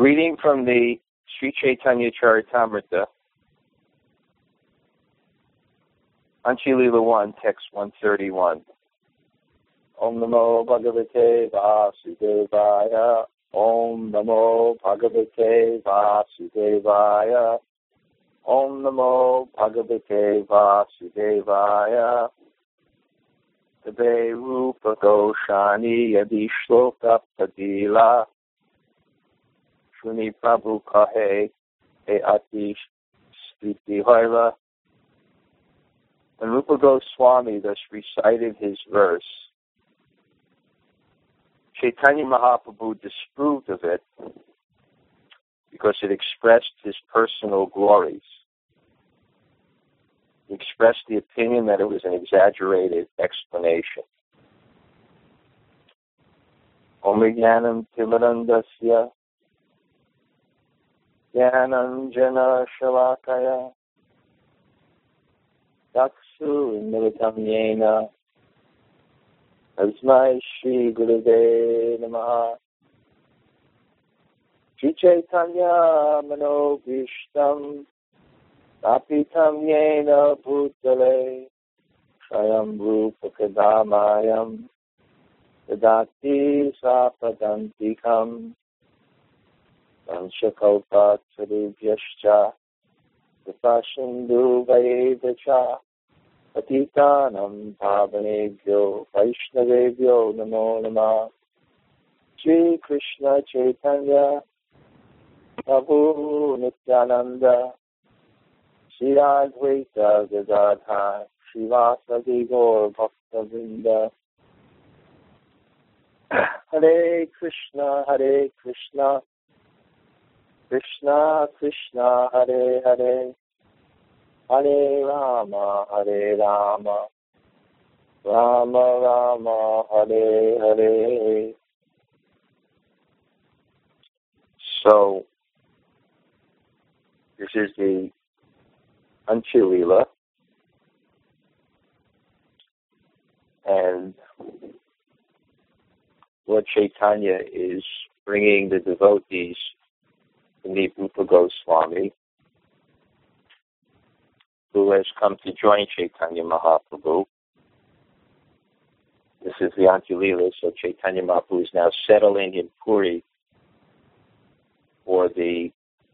Reading from the Sri Chaitanya Charitamrita, Anchilila 1, text 131. Om Namo Bhagavate Vasudevaya. Om Namo Bhagavate Vasudevaya. Om Namo Bhagavate Vasudevaya. Tabe Rupa Goshani Yadi Shloka Padila. Shuni Prabhu Kahe E Atish Spriti Hoila. When Rupa Goswami thus recited his verse, Chaitanya Mahaprabhu disapproved of it because it expressed his personal glories. He expressed the opinion that it was an exaggerated explanation. Om Jnanam Timarandasya Jnananjana Shalakaya Daksu Militam Yena Asmai Shri Gurave Namaha Sri Chaitanya Manobhishtam Tapitam Yena Bhutale Swayam Rupa Kadamayam Dadati Sapadantikam Vanchakalpa Tarubhyascha Vipashindu Vayevacha Patitanam Pavanebhyo Vaishnavebhyo Namo Namah Shri Krishna Chaitanya Prabhu Nityananda Shri Advaita Gadadhar Srivasadi Gaur Bhaktavinda Hare Krishna Krishna Krishna Hare Hare Hare Rama Rama Rama Hare Hare. So, this is the Anchilila, and Lord Chaitanya is bringing the devotees to meet Rupa Goswami, who has come to join Chaitanya Mahaprabhu. This is the Anchilila, so Chaitanya Mahaprabhu is now settling in Puri for the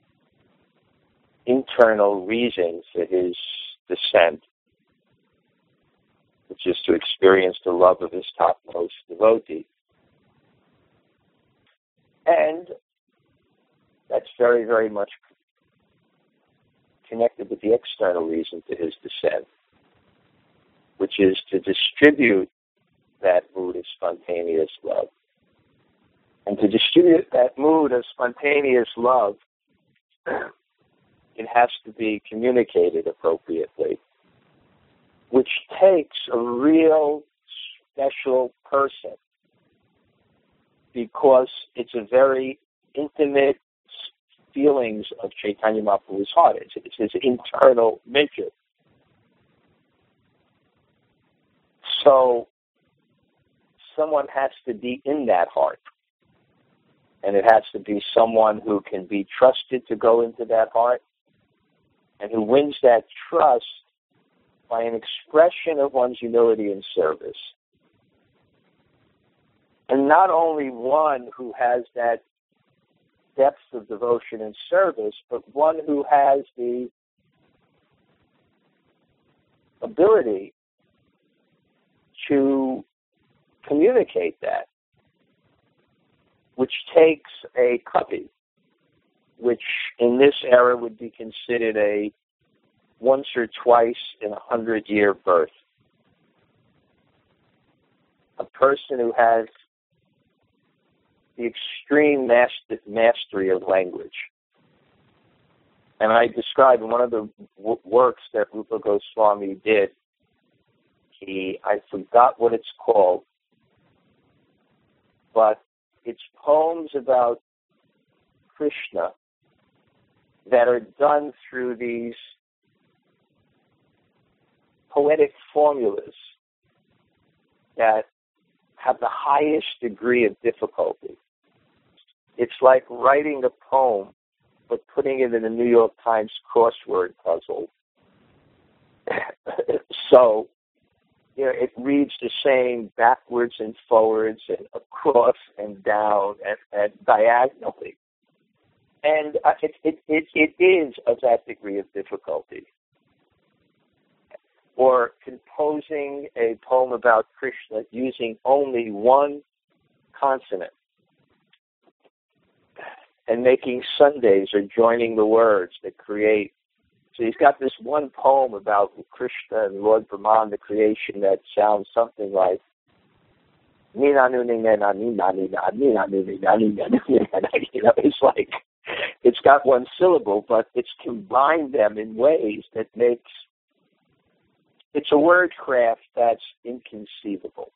internal reason for his descent, which is to experience the love of his topmost devotee. And that's very, very much connected with the external reason for his descent, which is to distribute that mood of spontaneous love. And to distribute that mood of spontaneous love, it has to be communicated appropriately, which takes a real special person, because it's a very intimate feelings of Chaitanya Mahaprabhu's heart. It's his internal nature. So someone has to be in that heart. And it has to be someone who can be trusted to go into that heart and who wins that trust by an expression of one's humility and service. And not only one who has that depth of devotion and service, but one who has the ability to communicate that, which takes a kavi, which in this era would be considered a once or twice in 100-year birth. A person who has the extreme mastery of language. And I described in one of the works that Rupa Goswami did, I forgot what it's called, but it's poems about Krishna that are done through these poetic formulas that have the highest degree of difficulty. It's like writing a poem, but putting it in a New York Times crossword puzzle. So, it reads the same backwards and forwards and across and down and diagonally. And it is of that degree of difficulty. Or composing a poem about Krishna using only one consonant and making Sundays or joining the words that create. So he's got this one poem about Krishna and Lord Brahman, the creation, that sounds something like it's like it's got one syllable, but it's combined them in ways that makes it's a wordcraft that's inconceivable.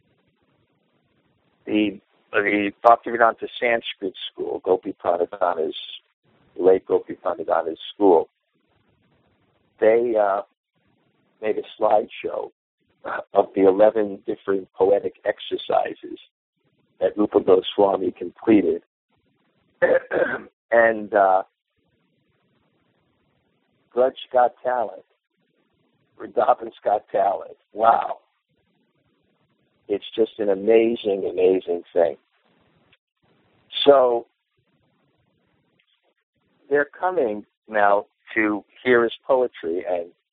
The Bhaktivedanta Sanskrit school, Gopi Pranadhana's, late Gopi Pranadhana's school, they made a slideshow of the 11 different poetic exercises that Rupa Goswami completed. And Grudge got talent. Vrindavan's got talent. Wow. It's just an amazing, amazing thing. So they're coming now to hear his poetry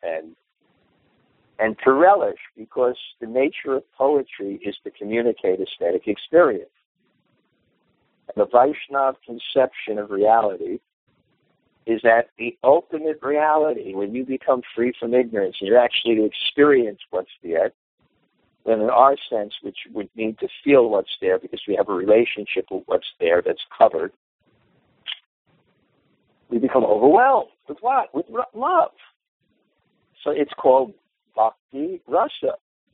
and to relish, because the nature of poetry is to communicate aesthetic experience. And the Vaishnava conception of reality is that the ultimate reality, when you become free from ignorance and you're actually to experience what's there, then in our sense, which would mean to feel what's there because we have a relationship with what's there that's covered, we become overwhelmed with what? With love. So it's called Bhakti Rasa.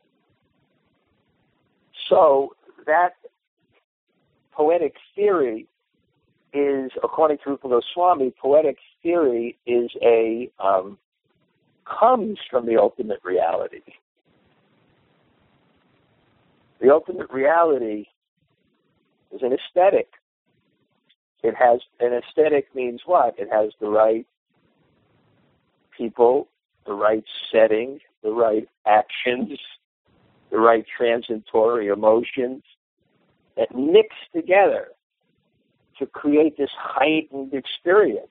So that poetic theory is, according to Rupa Goswami, poetic theory is comes from the ultimate reality. The ultimate reality is an aesthetic. It has, an aesthetic means what? It has the right people, the right setting, the right actions, the right transitory emotions that mix together to create this heightened experience.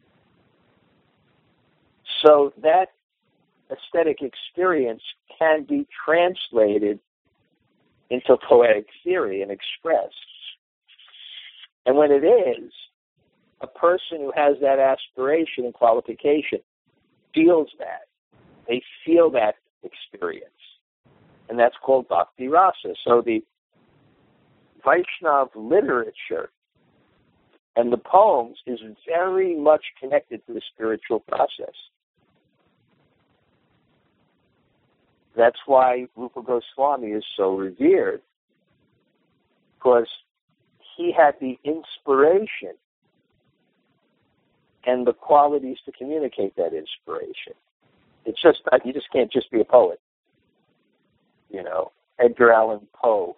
So that aesthetic experience can be translated into poetic theory and expressed. And when it is, a person who has that aspiration and qualification feels that. They feel that experience. And that's called Bhakti Rasa. So the Vaishnava literature and the poems is very much connected to the spiritual process. That's why Rupa Goswami is so revered, because he had the inspiration and the qualities to communicate that inspiration. It's just that you just can't just be a poet. You know, Edgar Allan Poe,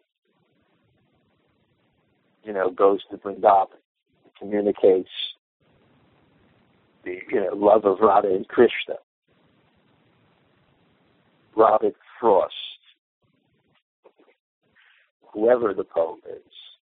goes to Vrindavan, communicates the love of Radha and Krishna. Robert Frost, whoever the poet is,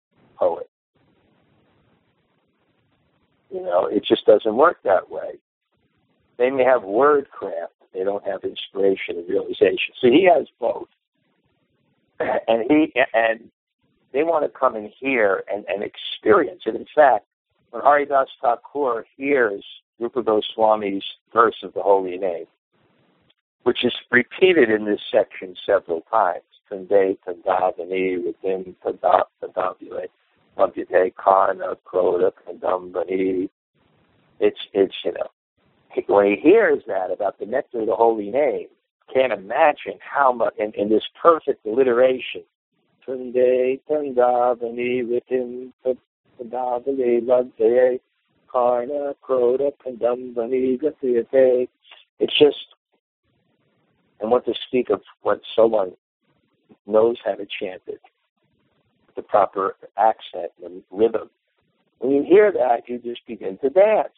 it just doesn't work that way. They may have wordcraft, they don't have inspiration and realization. So he has both, and they want to come in here and experience it. In fact, when Haridas Thakur hears Rupa Goswami's verse of the holy name, which is repeated in this section several times, Tunde Tandavani, within Tandavule, Mabhyate Karna, Kroda, Kandambani. It's when he hears that about the nectar of the holy name, can't imagine how much, in this perfect alliteration, Tunde Tandavani, within Tandavule, Mabhyate Karna, Kroda, Kandambani, Gatyate. It's just, and what to speak of what someone knows how to chant it, the proper accent and rhythm. When you hear that, you just begin to dance.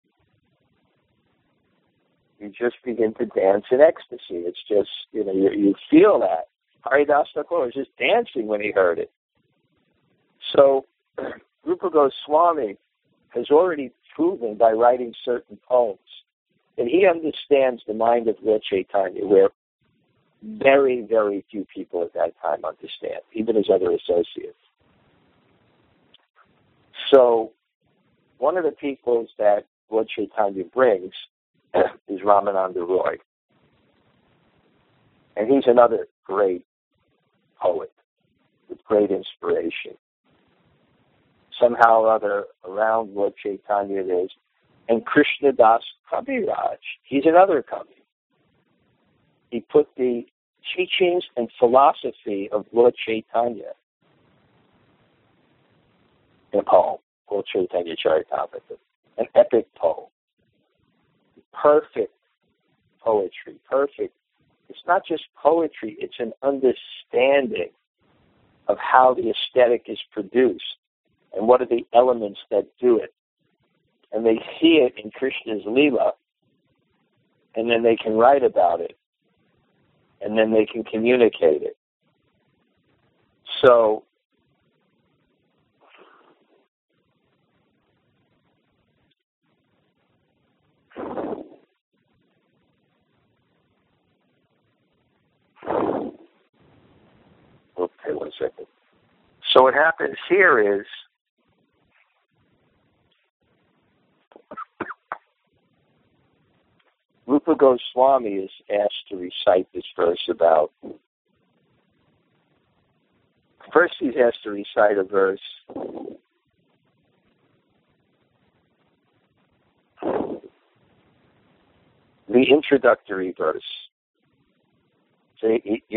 You just begin to dance in ecstasy. It's just, you feel that. Haridas Thakur was just dancing when he heard it. So, Rupa Goswami has already proven by writing certain poems that he understands the mind of Lord Chaitanya, where very, very few people at that time understand, even his other associates. So, one of the peoples that Lord Chaitanya brings is Ramananda Roy. And he's another great poet with great inspiration. Somehow or other, around Lord Chaitanya it is. And Krishnadas Kaviraj, he's another Kavi. He put the teachings and philosophy of Lord Chaitanya in a poem, Lord Chaitanya Charitamrita, an epic poem. Perfect poetry, perfect. It's not just poetry, it's an understanding of how the aesthetic is produced and what are the elements that do it. And they see it in Krishna's Leela, and then they can write about it, and then they can communicate it. So, okay, 1 second. So what happens here is Rupa Goswami is asked to recite this verse about. First, he's asked to recite a verse. The introductory verse. So,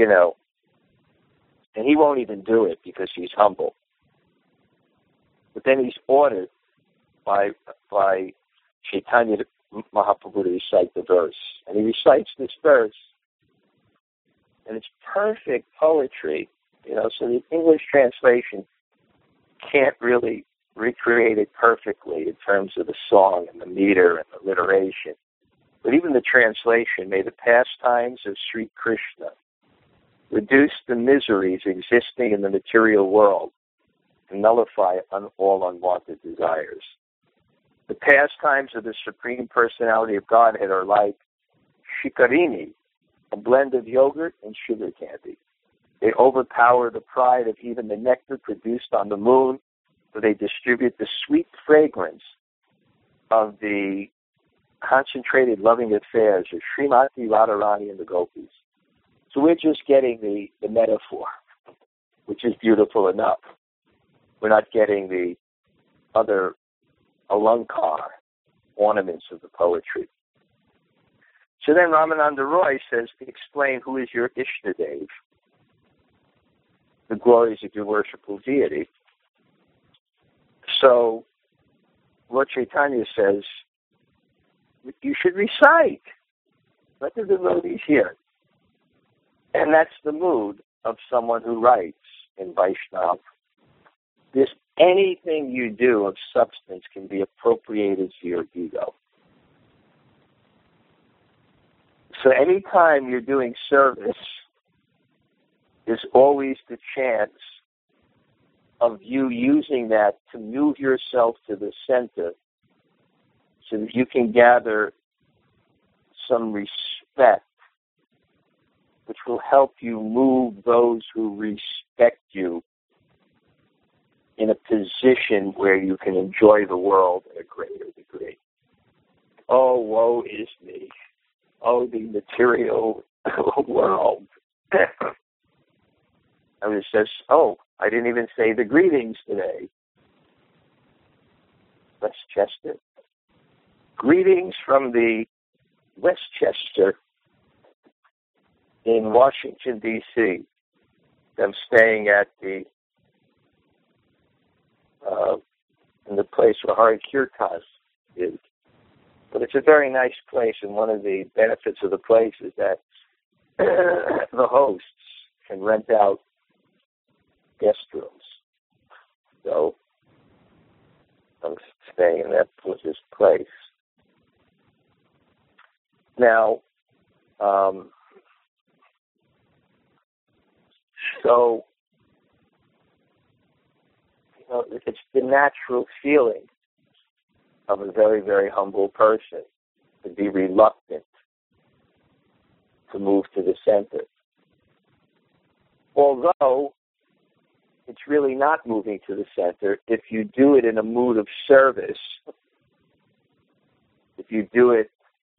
and he won't even do it because he's humble. But then he's ordered by Chaitanya Mahaprabhu to recite the verse. And he recites this verse, and it's perfect poetry, so the English translation can't really recreate it perfectly in terms of the song and the meter and the alliteration. But even the translation, may the pastimes of Sri Krishna reduce the miseries existing in the material world and nullify all unwanted desires. The pastimes of the Supreme Personality of Godhead are like shikarini, a blend of yogurt and sugar candy. They overpower the pride of even the nectar produced on the moon, for they distribute the sweet fragrance of the concentrated loving affairs of Srimati Radharani and the Gopis. So we're just getting the metaphor, which is beautiful enough. We're not getting the other alankar, ornaments of the poetry. So then Ramananda Roy says to explain who is your Ishtadev, the glories of your worshipful deity. So Lord Chaitanya says, you should recite. Let the devotees hear. And that's the mood of someone who writes in Vaishnava. Anything you do of substance can be appropriated to your ego. So anytime you're doing service, there's always the chance of you using that to move yourself to the center so that you can gather some respect, which will help you move those who respect you in a position where you can enjoy the world at a greater degree. Oh, woe is me. Oh, the material world. I was just, I didn't even say the greetings today. Westchester. Greetings from the Westchester in Washington, D.C. I'm staying at in the place where Hari Kirtan is. But it's a very nice place, and one of the benefits of the place is that the hosts can rent out guest rooms. So I'm staying in this place. Now, so, it's the natural feeling of a very, very humble person to be reluctant to move to the center. Although it's really not moving to the center if you do it in a mood of service, if you do it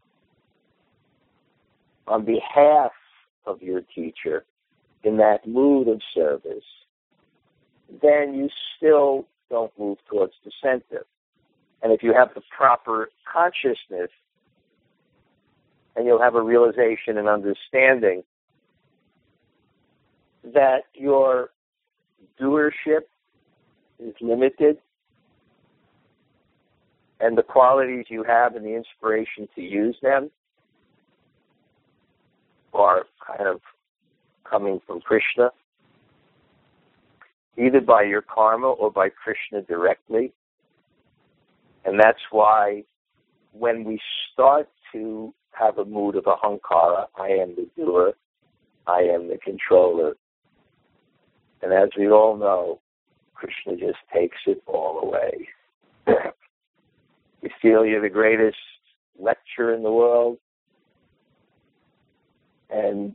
on behalf of your teacher in that mood of service, then you still don't move towards the center. And if you have the proper consciousness, and you'll have a realization and understanding that your doership is limited, and the qualities you have and the inspiration to use them are kind of coming from Krishna, either by your karma or by Krishna directly. And that's why when we start to have a mood of ahankara, I am the doer, I am the controller. And as we all know, Krishna just takes it all away. You feel you're the greatest lecturer in the world, and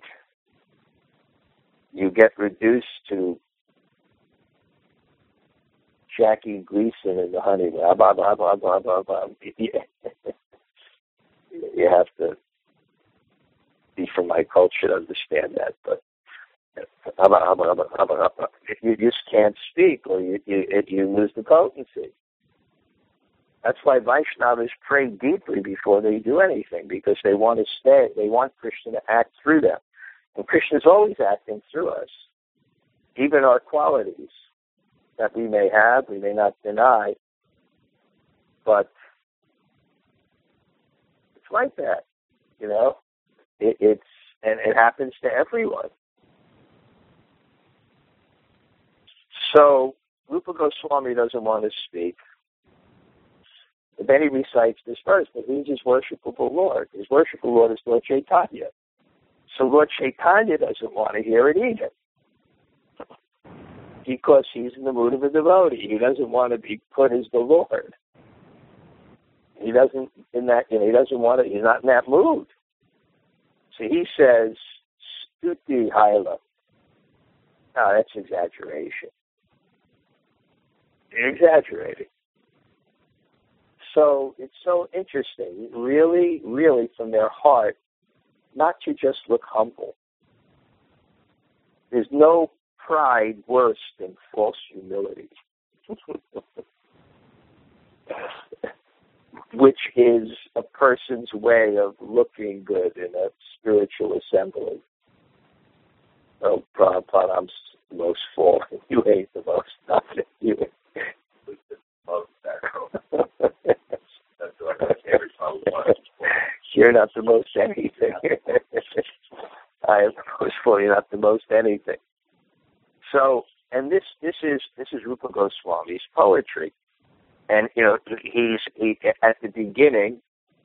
you get reduced to Jackie Gleason in The Honey. Blah, blah, blah, blah, blah, blah, blah. You have to be from my culture to understand that, but if you just can't speak, or you lose the potency. That's why Vaishnavas pray deeply before they do anything, because they want to stay. They want Krishna to act through them. And Krishna is always acting through us. Even our qualities that we may have, we may not deny, but it's like that, it happens to everyone. So Rupa Goswami doesn't want to speak. But then he recites this verse that he's his worshipable Lord. His worshipable Lord is Lord Chaitanya. So Lord Chaitanya doesn't want to hear it either, because he's in the mood of a devotee. He doesn't want to be put as the Lord. He doesn't he doesn't want to. He's not in that mood. So he says, "Stuti Haila." No, that's exaggeration. You're exaggerating. So it's so interesting, really, really from their heart, not to just look humble. There's no pride worse than false humility, which is a person's way of looking good in a spiritual assembly. Oh, Prabhupada, I'm the most fallen. You ain't the most nothing. You ain't the most You're not the most anything. I am the most full. You're not the most anything. So, and this is Rupa Goswami's poetry, and he at the beginning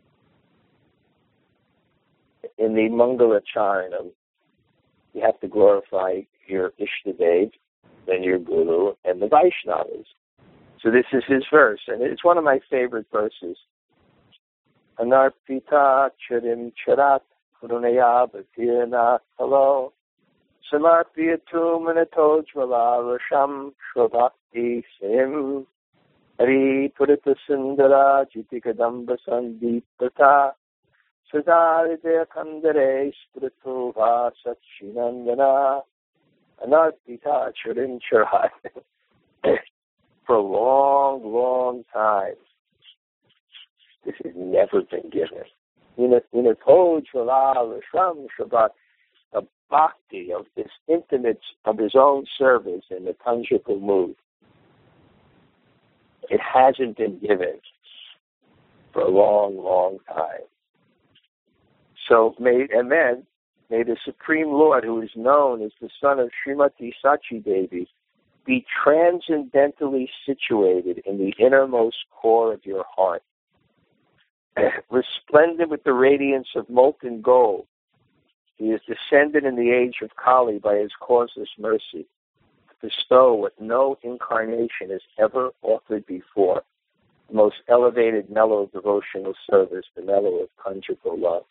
in the Mangala Charanam, you have to glorify your Ishtadev, then your Guru, and the Vaishnavas. So this is his verse, and it's one of my favorite verses. Anarpita charim charat karunaya bhatirna halo samarpiyatum anatojvala rasham shvabhakti sim hari purita sundara jitikadamba sandipata Sadharidya kandare sprito vasat shinandana anarpita charim charat. For a long, long time, this has never been given. The bhakti of this intimate, of his own service in the tangible mood. It hasn't been given for a long, long time. So may the Supreme Lord, who is known as the son of Srimati Sachi Devi, be transcendently situated in the innermost core of your heart, resplendent with the radiance of molten gold. He is descended in the age of Kali by his causeless mercy, to bestow what no incarnation has ever offered before, the most elevated mellow devotional service, the mellow of conjugal love.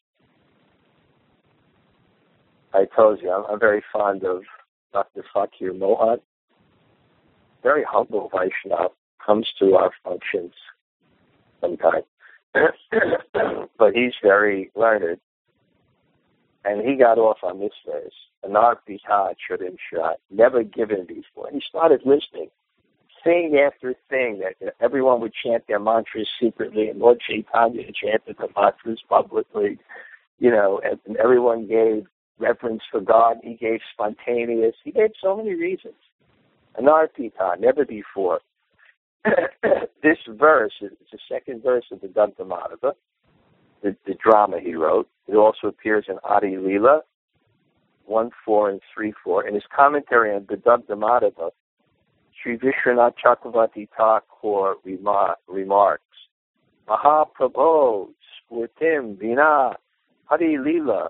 I told you, I'm very fond of Dr. Fakir Mohan. Very humble Vaishnava, comes to our functions sometimes. But he's very learned. And he got off on this verse, Anarpita Churim Shrat, never given before. And he started listening, thing after thing, that everyone would chant their mantras secretly, and Lord Chaitanya chanted the mantras publicly, and everyone gave reverence for God. He gave spontaneous. He gave so many reasons. Anarpita, never before. This verse is the second verse of the Dugdhamadava, the drama he wrote. It also appears in Adi Leela 1.4 and 3.4. In his commentary on the Dugdhamadava, Sri Vishwanath Chakravarti Thakur remarks, Mahaprabho Spurtim Vina Hari Leela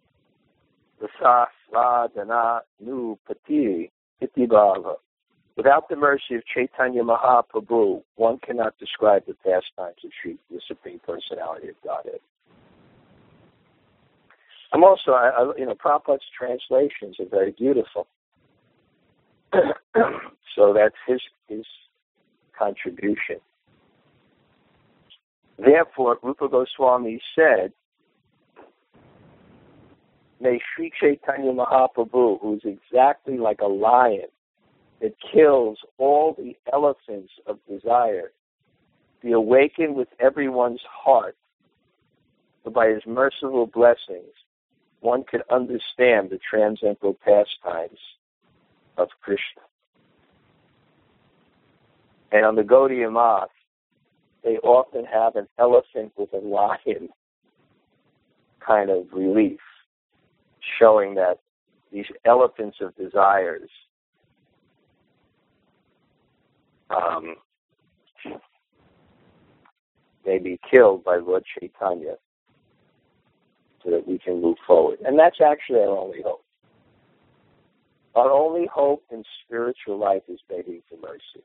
Rasasvadana Nu Pati Itibhava. Without the mercy of Chaitanya Mahaprabhu, one cannot describe the pastimes of Sri, the Supreme Personality of Godhead. I'm also, Prabhupada's translations are very beautiful. So that's his contribution. Therefore, Rupa Goswami said, may Sri Chaitanya Mahaprabhu, who is exactly like a lion that kills all the elephants of desire, be awakened with everyone's heart, for by his merciful blessings, one can understand the transcendental pastimes of Krishna. And on the Gaudiya Math, they often have an elephant with a lion kind of relief, showing that these elephants of desires may be killed by Lord Chaitanya so that we can move forward. And that's actually our only hope. Our only hope in spiritual life is begging for mercy.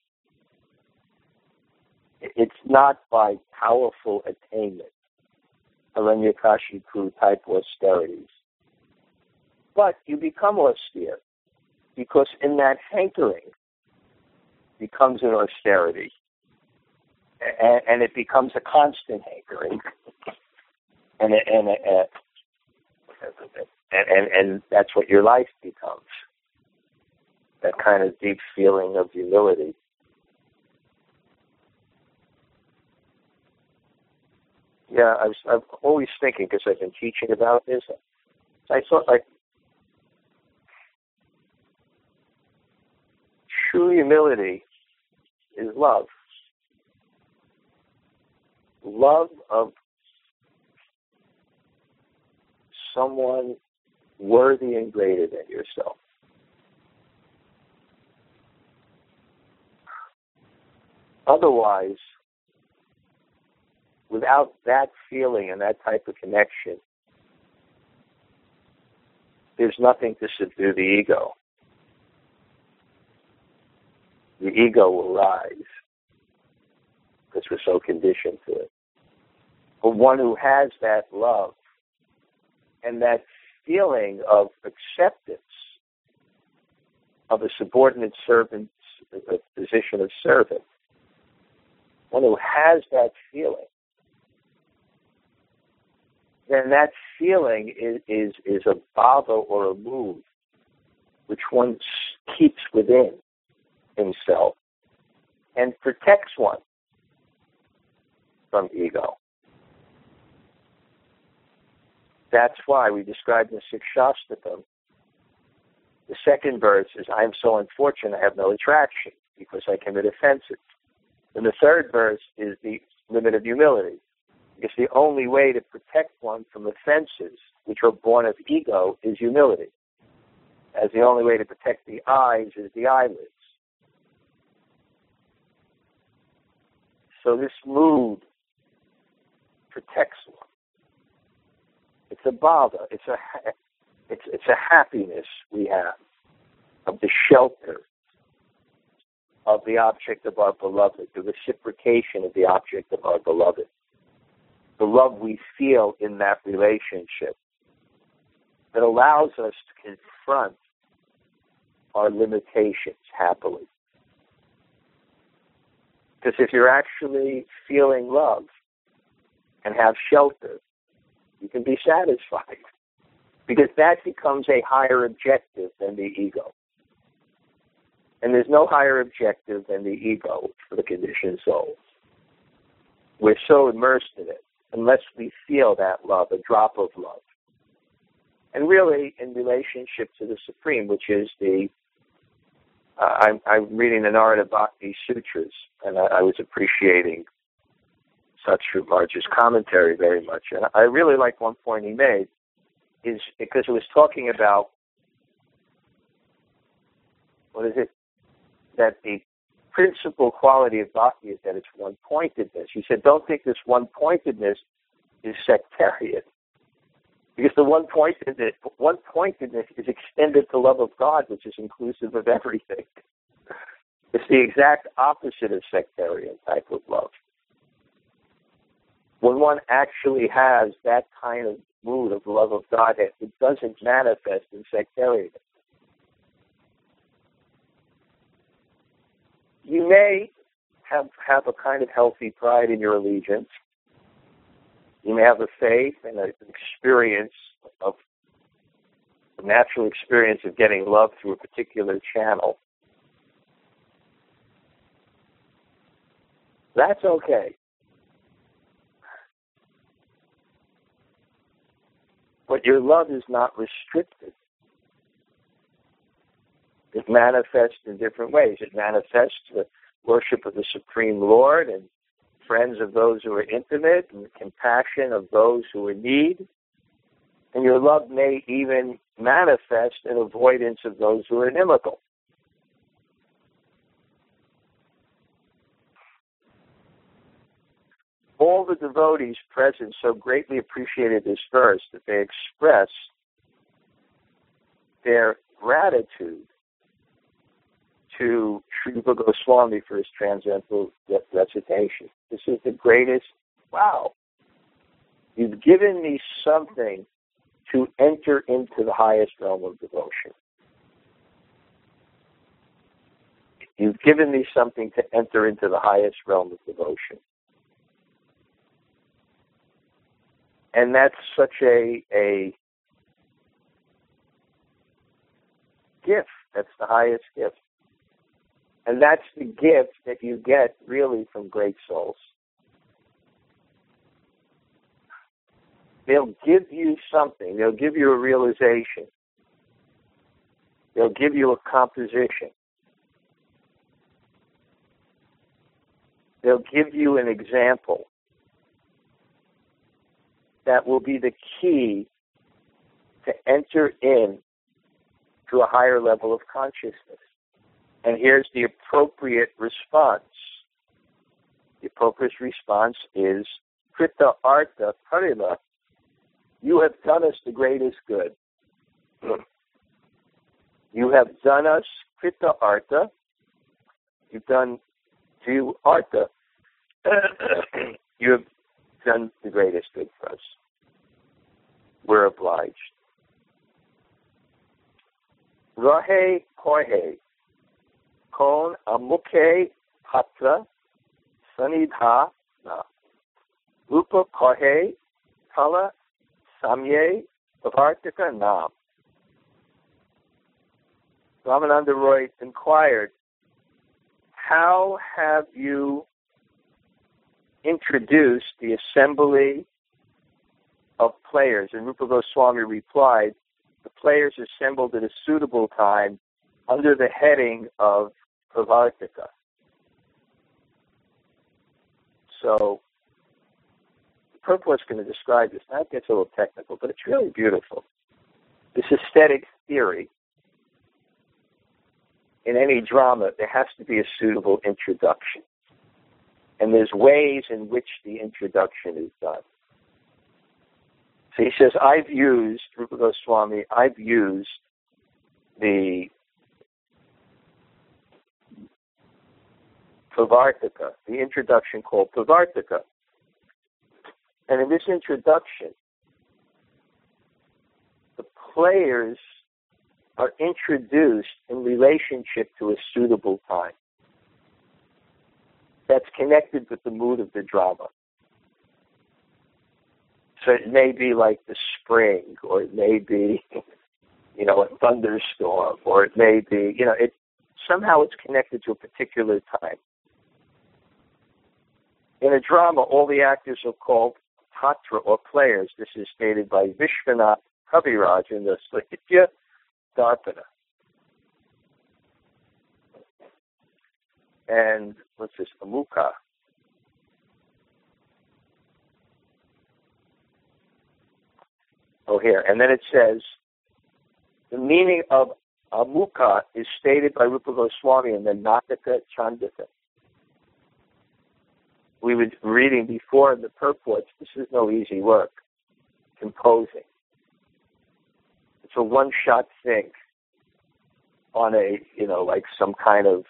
It's not by powerful attainment, Hiranyakashipu type austerities. But you become austere because in that hankering becomes an austerity. And it becomes a constant hankering. And that's what your life becomes. That kind of deep feeling of humility. Yeah, I'm always thinking, because I've been teaching about this, I thought, true humility is love. Love of someone worthy and greater than yourself. Otherwise, without that feeling and that type of connection, there's nothing to subdue the ego. The ego will rise because we're so conditioned to it. But one who has that love and that feeling of acceptance of a subordinate servant's a position of servant, one who has that feeling, then that feeling is a bhava or a mood which one keeps within himself and protects one from ego. That's why we described in Sikshastakam, the second verse is, I am so unfortunate I have no attraction because I commit offenses. And the third verse is the limit of humility. Because the only way to protect one from offenses, which are born of ego, is humility. As the only way to protect the eyes is the eyelids. So this mood protects one. It's a bhava. It's a happiness we have of the shelter of the object of our beloved, the reciprocation of the object of our beloved, the love we feel in that relationship that allows us to confront our limitations happily. Because if you're actually feeling love and have shelter, you can be satisfied. Because that becomes a higher objective than the ego. And there's no higher objective than the ego for the conditioned souls. We're so immersed in it, unless we feel that love, a drop of love. And really, in relationship to the Supreme, which is the, I'm reading the Narada Bhakti Sutras, and I was appreciating Satsru Maharaj's commentary very much. And I really like one point he made, is because it was talking about, that the principal quality of bhakti is that it's one-pointedness. He said, don't think this one-pointedness is sectarian. Because the one-pointedness is extended to love of God, which is inclusive of everything. It's the exact opposite of sectarian type of love. When one actually has that kind of mood of love of God, it doesn't manifest in sectarianism. You may have a kind of healthy pride in your allegiance. You may have a faith and an experience of a natural experience of getting love through a particular channel. That's okay. But your love is not restricted. It manifests in different ways. It manifests the worship of the Supreme Lord and friends of those who are intimate and the compassion of those who are in need. And your love may even manifest in avoidance of those who are inimical. All the devotees present so greatly appreciated this verse that they expressed their gratitude to Sri Rupa Goswami for his transcendental recitation. This is the greatest, wow. You've given me something to enter into the highest realm of devotion. You've given me something to enter into the highest realm of devotion. And that's such a gift. That's the highest gift. And that's the gift that you get really from great souls. They'll give you something. They'll give you a realization. They'll give you a composition. They'll give you an example that will be the key to enter in to a higher level of consciousness. And here's the appropriate response. The appropriate response is, Krita Artha Parila, you have done us the greatest good. You have done us Krita Artha, you've done to Artha, you have done the greatest good for us. We're obliged. Rahe Kohe, Kon Amukhe Patra Sanidha Na. Rupa Kohe Kala Samye Bhavartika Nam. Ramananda Roy inquired, how have you introduced the assembly of players? And Rupa Goswami replied, the players assembled at a suitable time under the heading of Pravartika. So, the purport is going to describe this. Now it gets a little technical, but it's really beautiful. This aesthetic theory, in any drama, there has to be a suitable introduction. And there's ways in which the introduction is done. So he says, Rupa Goswami, I've used the Pravartika, the introduction called Pravartika. And in this introduction, the players are introduced in relationship to a suitable time that's connected with the mood of the drama. So it may be like the spring, or it may be, a thunderstorm, or it may be, somehow it's connected to a particular time. In a drama, all the actors are called patra, or players. This is stated by Vishwanath Kaviraj in the Sahitya Darpana. And what's this? Amukha. Oh, here. And then it says, the meaning of Amukha is stated by Rupa Goswami in the Nataka Chandaka. We were reading before in the purports, this is no easy work, composing. It's a one-shot thing on a, like some kind of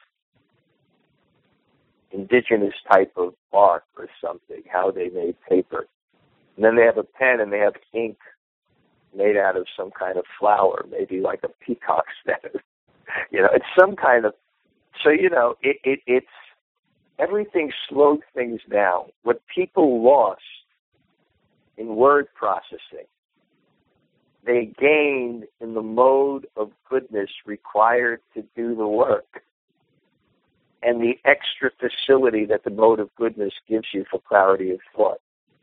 indigenous type of bark or something, how they made paper. And then they have a pen and they have ink made out of some kind of flower, maybe like a peacock's feather. It's some kind of, so, it's, everything slowed things down. What people lost in word processing, they gained in the mode of goodness required to do the work, and the extra facility that the mode of goodness gives you for clarity of thought.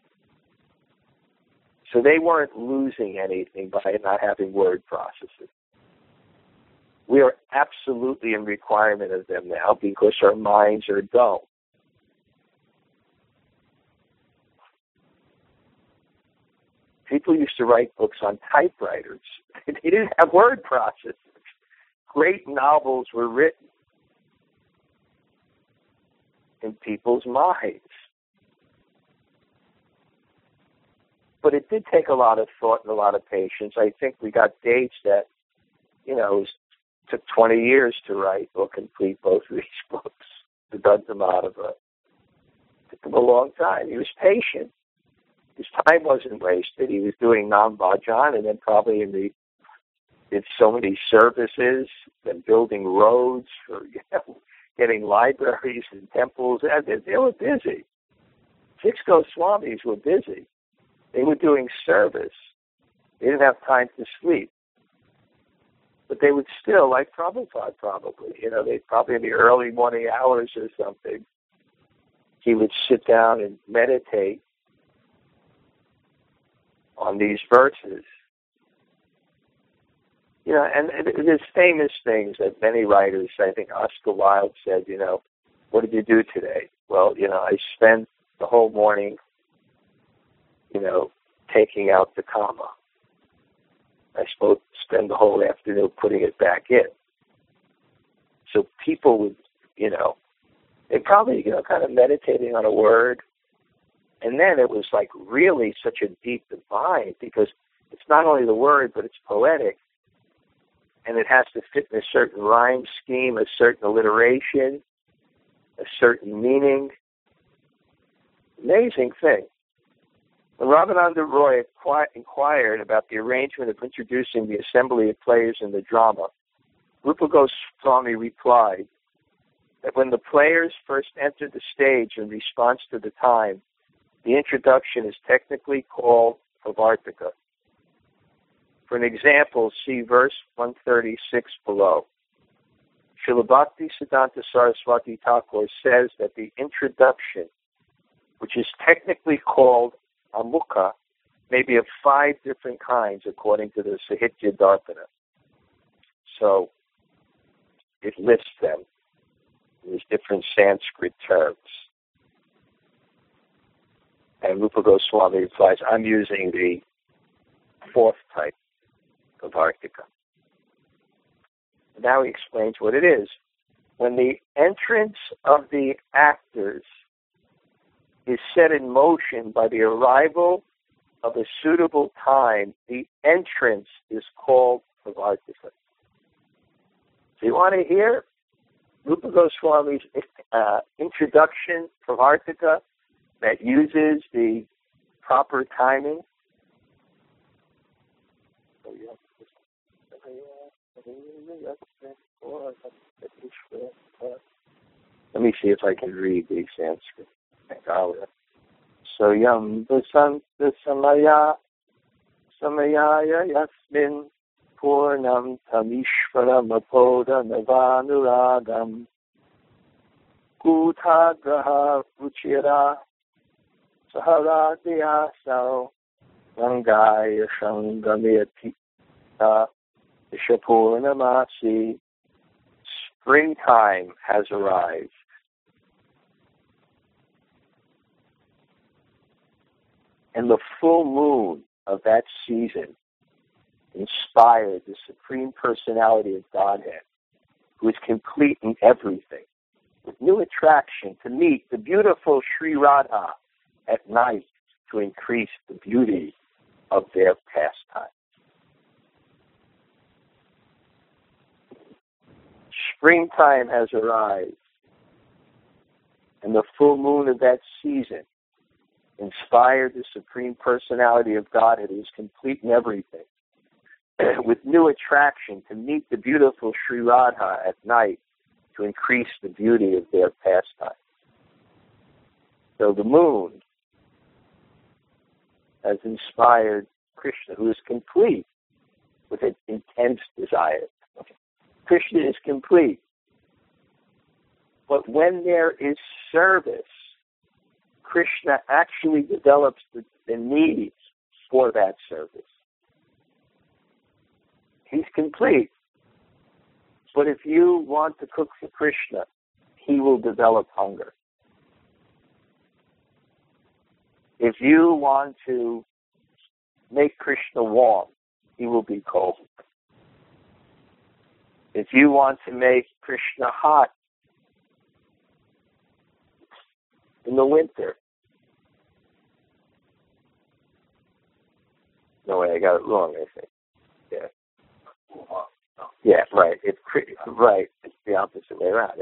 So they weren't losing anything by not having word processing. We are absolutely in requirement of them now because our minds are dull. People used to write books on typewriters. They didn't have word processing. Great novels were written in people's minds. But it did take a lot of thought and a lot of patience. I think we got dates that, it took 20 years to write or complete both of these books. Siddhartha took him a long time. He was patient. His time wasn't wasted. He was doing Nam Bhajan, and then probably did so many services and building roads for, getting libraries and temples. They were busy. 6 Goswamis were busy. They were doing service. They didn't have time to sleep. But they would still, like Prabhupada probably, they probably in the early morning hours or something, he would sit down and meditate on these verses. And there's famous things that many writers, I think Oscar Wilde said, what did you do today? Well, I spent the whole morning, taking out the comma. I spend the whole afternoon putting it back in. So people would, they probably, kind of meditating on a word. And then it was like really such a deep divine, because it's not only the word, but it's poetic. And it has to fit in a certain rhyme scheme, a certain alliteration, a certain meaning. Amazing thing. When Ramananda Roy inquired about the arrangement of introducing the assembly of players in the drama, Rupa Goswami replied that when the players first entered the stage in response to the time, the introduction is technically called Pravartika. For an example, see verse 136 below. Srila Bhakti Siddhanta Saraswati Thakur says that the introduction, which is technically called Amukha, may be of 5 different kinds according to the Sahitya Darpana. So it lists them. There's different Sanskrit terms. And Rupa Goswami replies, I'm using the 4th type of Artika. Now he explains what it is. When the entrance of the actors is set in motion by the arrival of a suitable time. The entrance is called Pravartika. So you want to hear Rupa Goswami's introduction, Pravartika, that uses the proper timing? Let me see if I can read the Sanskrit. So yam vasanta samaya samayaya yasmin purnam tamishvaram apoda navanuragam kutagraha ruchira saharadhyasau rangaya shangamyati Shapurnamasi. Springtime has arrived. And the full moon of that season inspired the Supreme Personality of Godhead, who is complete in everything, with new attraction to meet the beautiful Sri Radha at night to increase the beauty of their pastime. Springtime has arrived, and the full moon of that season inspired the Supreme Personality of Godhead, who is complete in everything, with new attraction to meet the beautiful Sri Radha at night to increase the beauty of their pastime. So the moon has inspired Krishna, who is complete with an intense desire. Krishna is complete. But when there is service, Krishna actually develops the needs for that service. He's complete. But if you want to cook for Krishna, he will develop hunger. If you want to make Krishna warm, he will be cold. If you want to make Krishna hot in the winter, no way, I got it wrong, I think. Yeah, right. It's the opposite way around.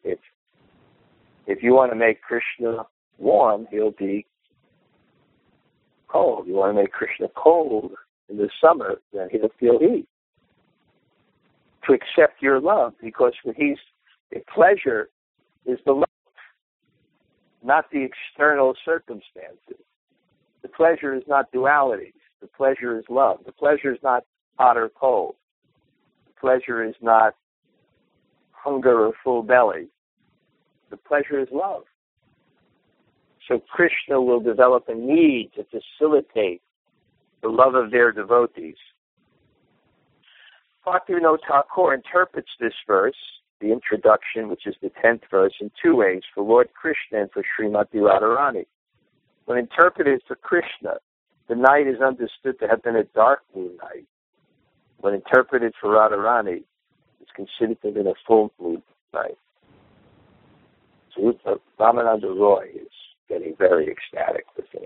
If you want to make Krishna warm, he'll be cold. You want to make Krishna cold in the summer, then he'll feel heat. To accept your love, because the pleasure is the love, not the external circumstances. The pleasure is not dualities. The pleasure is love. The pleasure is not hot or cold. The pleasure is not hunger or full belly. The pleasure is love. So Krishna will develop a need to facilitate the love of their devotees. Bhaktivinoda Thakur interprets this verse, the introduction, which is the 10th verse, in two ways, for Lord Krishna and for Srimati Radharani. When interpreted for Krishna, the night is understood to have been a dark moon night. When interpreted for Radharani, it's considered to have been a full moon night. So Ramananda Roy is getting very ecstatic with this.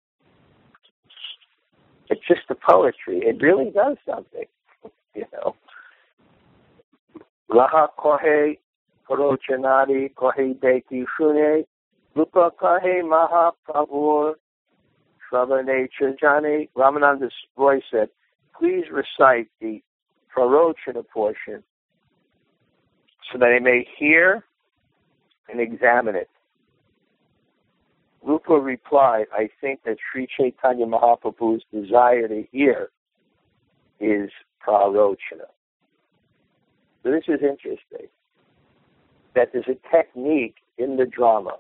It's just the poetry. It really does something. You know, Raha kohe parochanari kohe deki shune rupa kohe mahaprabhu shravane chajane. Ramananda Roy said, please recite the prarochana portion so that they may hear and examine it. Rupa replied, I think that Sri Chaitanya Mahaprabhu's desire to hear is prarochana. So this is interesting, that there's a technique in the drama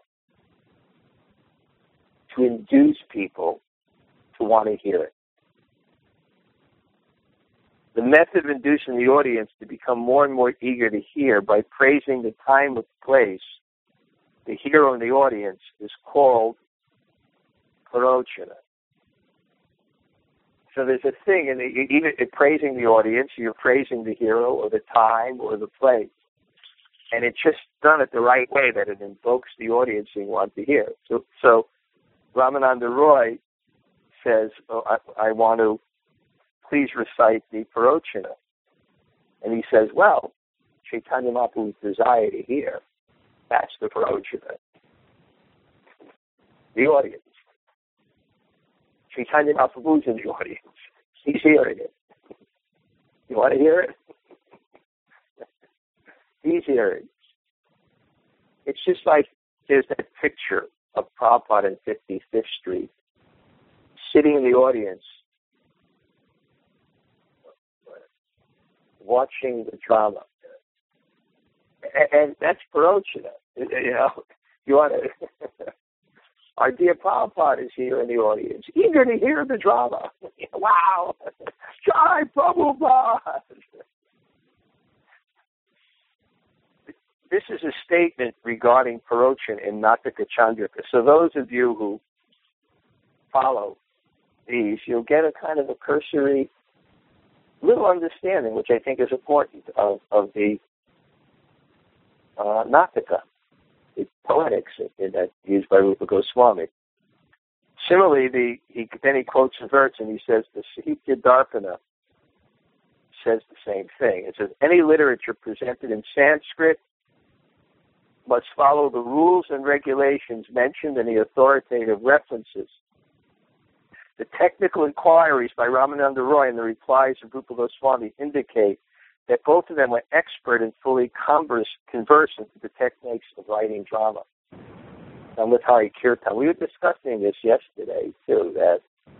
to induce people to want to hear it. The method of inducing the audience to become more and more eager to hear by praising the time and place, the hero in the audience, is called prarochana. So there's a thing, and even in praising the audience, you're praising the hero or the time or the place. And it's just done it the right way that it invokes the audience you want to hear. So Ramananda Roy says, I want to please recite the Parochana. And he says, well, Chaitanya Mahaprabhu's desire to hear, that's the Parochana. The audience. Chaitanya Mahaprabhu's in the audience. He's hearing it. You want to hear it? He's hearing it. It's just like there's that picture of Prabhupada in 55th Street, sitting in the audience, watching the drama. And that's Parochana. You know, you want to... Our dear Prabhupada is here in the audience, eager to hear the drama. Wow! Jai Prabhupada! This is a statement regarding Parochana in Nataka Chandrika. So those of you who follow these, you'll get a kind of a cursory little understanding, which I think is important, of the Nataka, the poetics that used by Rupa Goswami. Similarly, then he quotes a verse and he says, the Sahitya Darpana says the same thing. It says, any literature presented in Sanskrit must follow the rules and regulations mentioned in the authoritative references. The technical inquiries by Ramananda Roy and the replies of Rupa Goswami indicate that both of them were expert and fully conversant with the techniques of writing drama. And with Hari Kirtan, we were discussing this yesterday, too, that,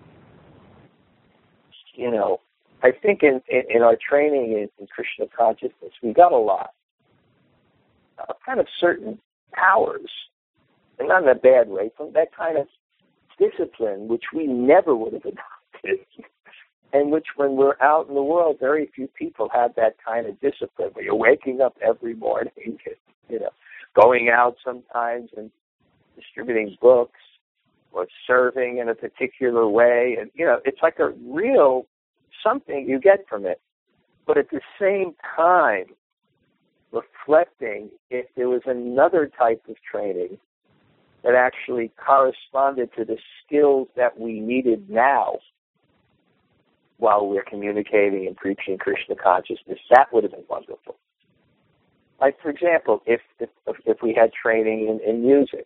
you know, I think in our training in Krishna consciousness, we got a lot of kind of certain powers, and not in a bad way, from that kind of discipline which we never would have adopted, and which when we're out in the world, very few people have that kind of discipline, where you're waking up every morning, you know, going out sometimes and distributing books or serving in a particular way. And, you know, it's like a real something you get from it. But at the same time, reflecting if there was another type of training that actually corresponded to the skills that we needed now while we're communicating and preaching Krishna consciousness, that would have been wonderful. Like, for example, if we had training in music,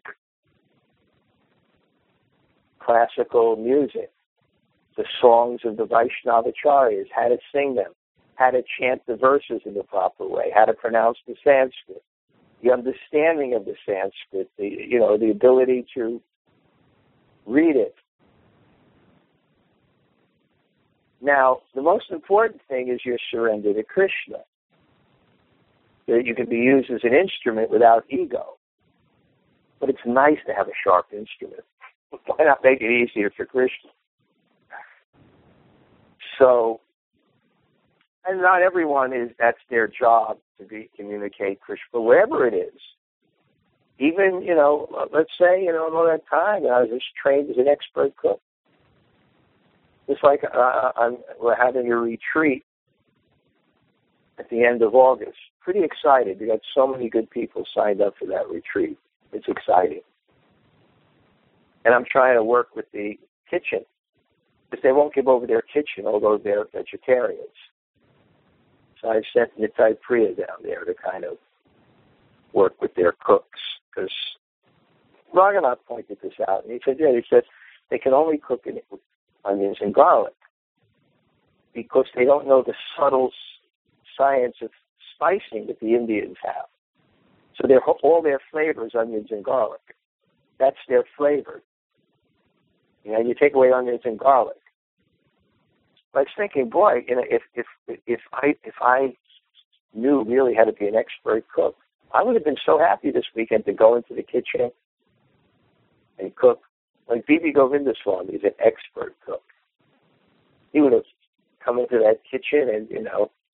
classical music, the songs of the Vaishnavacharyas, how to sing them, how to chant the verses in the proper way, how to pronounce the Sanskrit, the understanding of the Sanskrit, the ability to read it. Now, the most important thing is your surrender to Krishna. That you can be used as an instrument without ego. But it's nice to have a sharp instrument. Why not make it easier for Krishna? So, and not everyone that's their job to communicate Krishna, but wherever it is. Even, let's say, in all that time, I was just trained as an expert cook. It's like we're having a retreat at the end of August. Pretty excited. We got so many good people signed up for that retreat. It's exciting. And I'm trying to work with the kitchen, because they won't give over their kitchen, although they're vegetarians. So I've sent Nitai Priya down there to kind of work with their cooks, because Raghunath pointed this out, and he said they can only cook it with onions and garlic, because they don't know the subtle science of spicing that the Indians have. So all their flavor is onions and garlic. That's their flavor. You take away onions and garlic. I was thinking, boy, if I knew really how to be an expert cook, I would have been so happy this weekend to go into the kitchen and cook. Like B.B. Govindaswamy is an expert cook. He would have come into that kitchen and,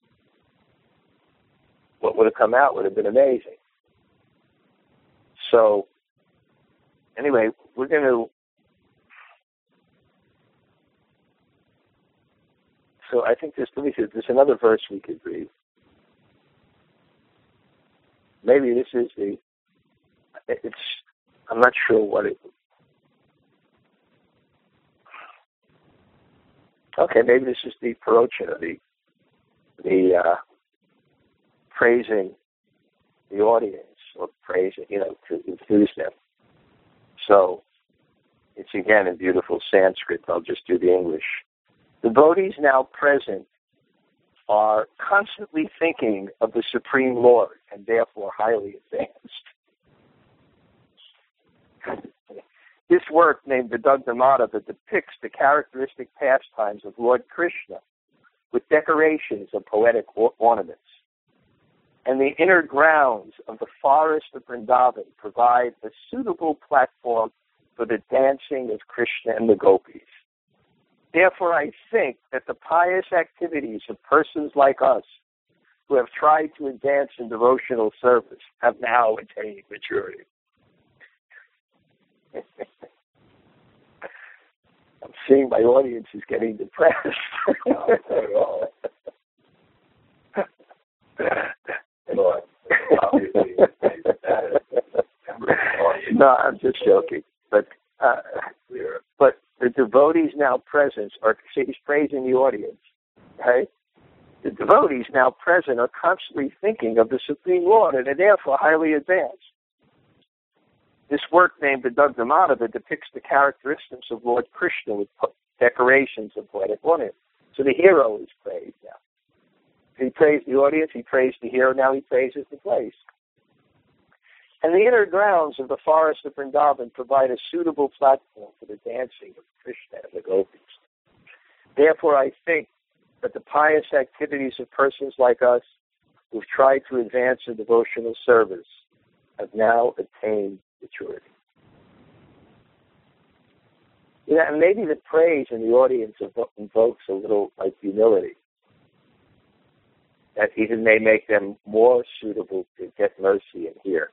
what would have come out would have been amazing. So, anyway, we're going to... So I think there's another verse we could read. Maybe this is I'm not sure what it... Okay, maybe this is the parocha, the praising the audience, or praising, to enthuse them. So it's again in beautiful Sanskrit. I'll just do the English. Devotees now present are constantly thinking of the Supreme Lord and therefore highly advanced. This work, named the Vidagdhamadava, depicts the characteristic pastimes of Lord Krishna with decorations of poetic ornaments. And the inner grounds of the forest of Vrindavan provide a suitable platform for the dancing of Krishna and the gopis. Therefore, I think that the pious activities of persons like us who have tried to advance in devotional service have now attained maturity. I'm seeing my audience is getting depressed. No, I'm just joking. But the devotees now present he's praising the audience, right? The devotees now present are constantly thinking of the Supreme Lord and are therefore highly advanced. This work, named the Vidagdhamadava, depicts the characteristics of Lord Krishna with decorations of poetic ornament. So the hero is praised now. He praised the audience, he praised the hero, now he praises the place. And the inner grounds of the forest of Vrindavan provide a suitable platform for the dancing of Krishna and the gopis. Therefore, I think that the pious activities of persons like us who've tried to advance in devotional service have now attained maturity. And maybe the praise in the audience invokes a little like humility, that even may make them more suitable to get mercy and hear.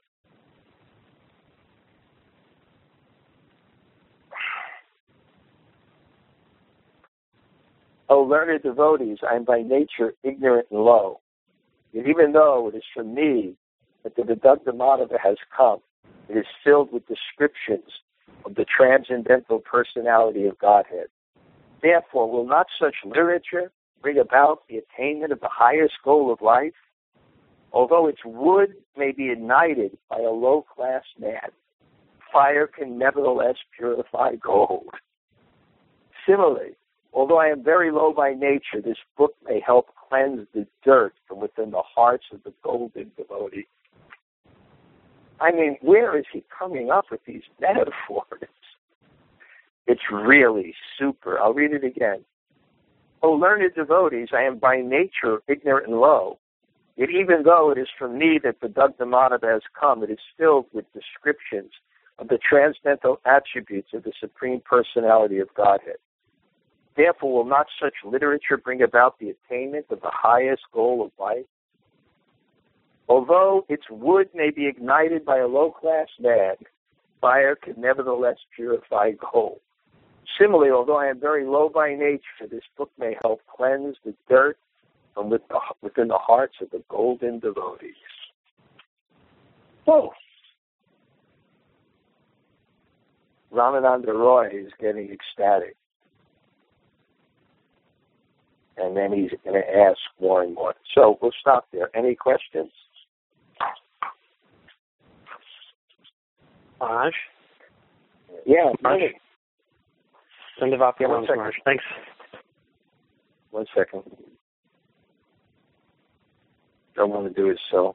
O learned devotees, I am by nature ignorant and low. Yet even though it is from me that the Vidagdhamadava has come, it is filled with descriptions of the transcendental personality of Godhead. Therefore, will not such literature bring about the attainment of the highest goal of life? Although its wood may be ignited by a low-class man, fire can nevertheless purify gold. Similarly, although I am very low by nature, this book may help cleanse the dirt from within the hearts of the golden devotee. I mean, where is he coming up with these metaphors? It's really super. I'll read it again. O learned devotees, I am by nature ignorant and low. Yet even though it is from me that the Vidagdhamadava has come, it is filled with descriptions of the transcendental attributes of the Supreme Personality of Godhead. Therefore, will not such literature bring about the attainment of the highest goal of life? Although its wood may be ignited by a low-class man, fire can nevertheless purify gold. Similarly, although I am very low by nature, this book may help cleanse the dirt from within the hearts of the golden devotees. Oh. Ramananda Roy is getting ecstatic. And then he's going to ask more and more. So we'll stop there. Any questions? Raj? Yeah, Raj. Send it off your own, Raj. Thanks. 1 second. Don't want to do it so.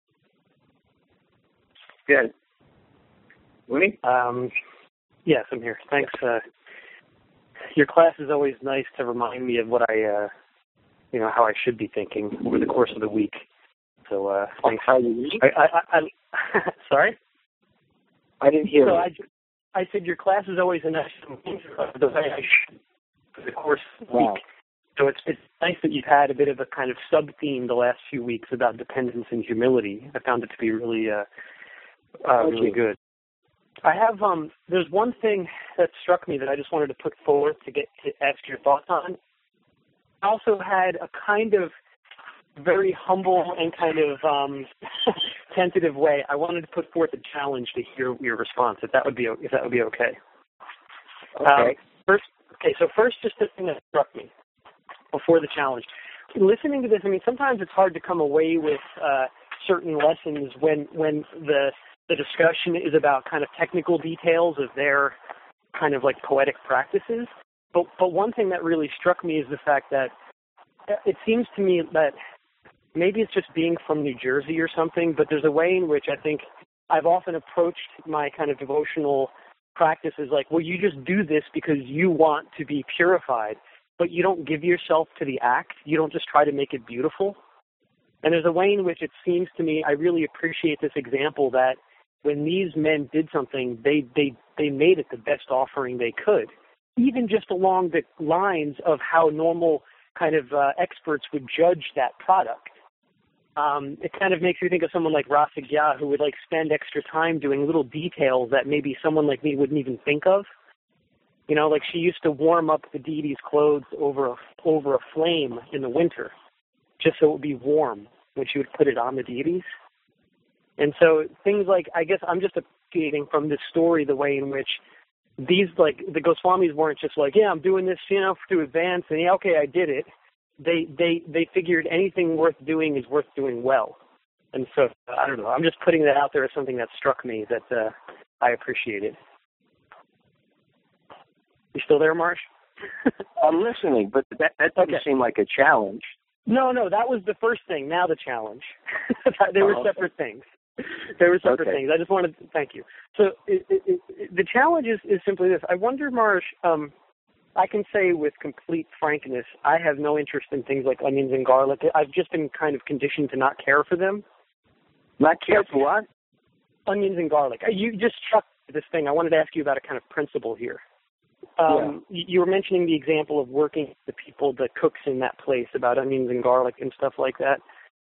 Good. Winnie? Yes, I'm here. Thanks. Your class is always nice to remind me of what I, how I should be thinking over the course of the week. So thanks. How you read? Sorry? I didn't hear so you. I said your class is always a nice reminder of the way I should for the course of the week. So it's nice that you've had a bit of a kind of sub-theme the last few weeks about dependence and humility. I found it to be really, really good. I have, there's one thing that struck me that I just wanted to put forward to ask your thoughts on. I also had a kind of very humble and kind of tentative way. I wanted to put forth a challenge to hear your response, if that would be okay. Okay. First, Okay, so first, just the thing that struck me before the challenge. Listening to this, I mean, sometimes it's hard to come away with certain lessons when the discussion is about kind of technical details of their kind of like poetic practices. But one thing that really struck me is the fact that it seems to me that maybe it's just being from New Jersey or something, but there's a way in which I think I've often approached my kind of devotional practices like, well, you just do this because you want to be purified, but you don't give yourself to the act. You don't just try to make it beautiful. And there's a way in which it seems to me, I really appreciate this example that when these men did something, they made it the best offering they could, even just along the lines of how normal kind of experts would judge that product. It kind of makes me think of someone like Rasa Gya, who would like spend extra time doing little details that maybe someone like me wouldn't even think of. You know, like she used to warm up the deity's clothes over a flame in the winter, just so it would be warm when she would put it on the deities. And so things like, I guess I'm just appreciating from this story the way in which these, like, the Goswamis weren't just like, yeah, I'm doing this, you know, to advance, and yeah, okay, I did it. They figured anything worth doing is worth doing well. And so, I don't know, I'm just putting that out there as something that struck me that I appreciated. You still there, Marsh? I'm listening, but that doesn't seem like a challenge. No, that was the first thing. Now the challenge. They were separate things. They were separate things. I just wanted to thank you. So the challenge is simply this. I wonder, Marsh, I can say with complete frankness, I have no interest in things like onions and garlic. I've just been kind of conditioned to not care for them. Not care for what? Onions and garlic. You just struck this thing. I wanted to ask you about a kind of principle here. You were mentioning the example of working with the people, the cooks in that place, about onions and garlic and stuff like that.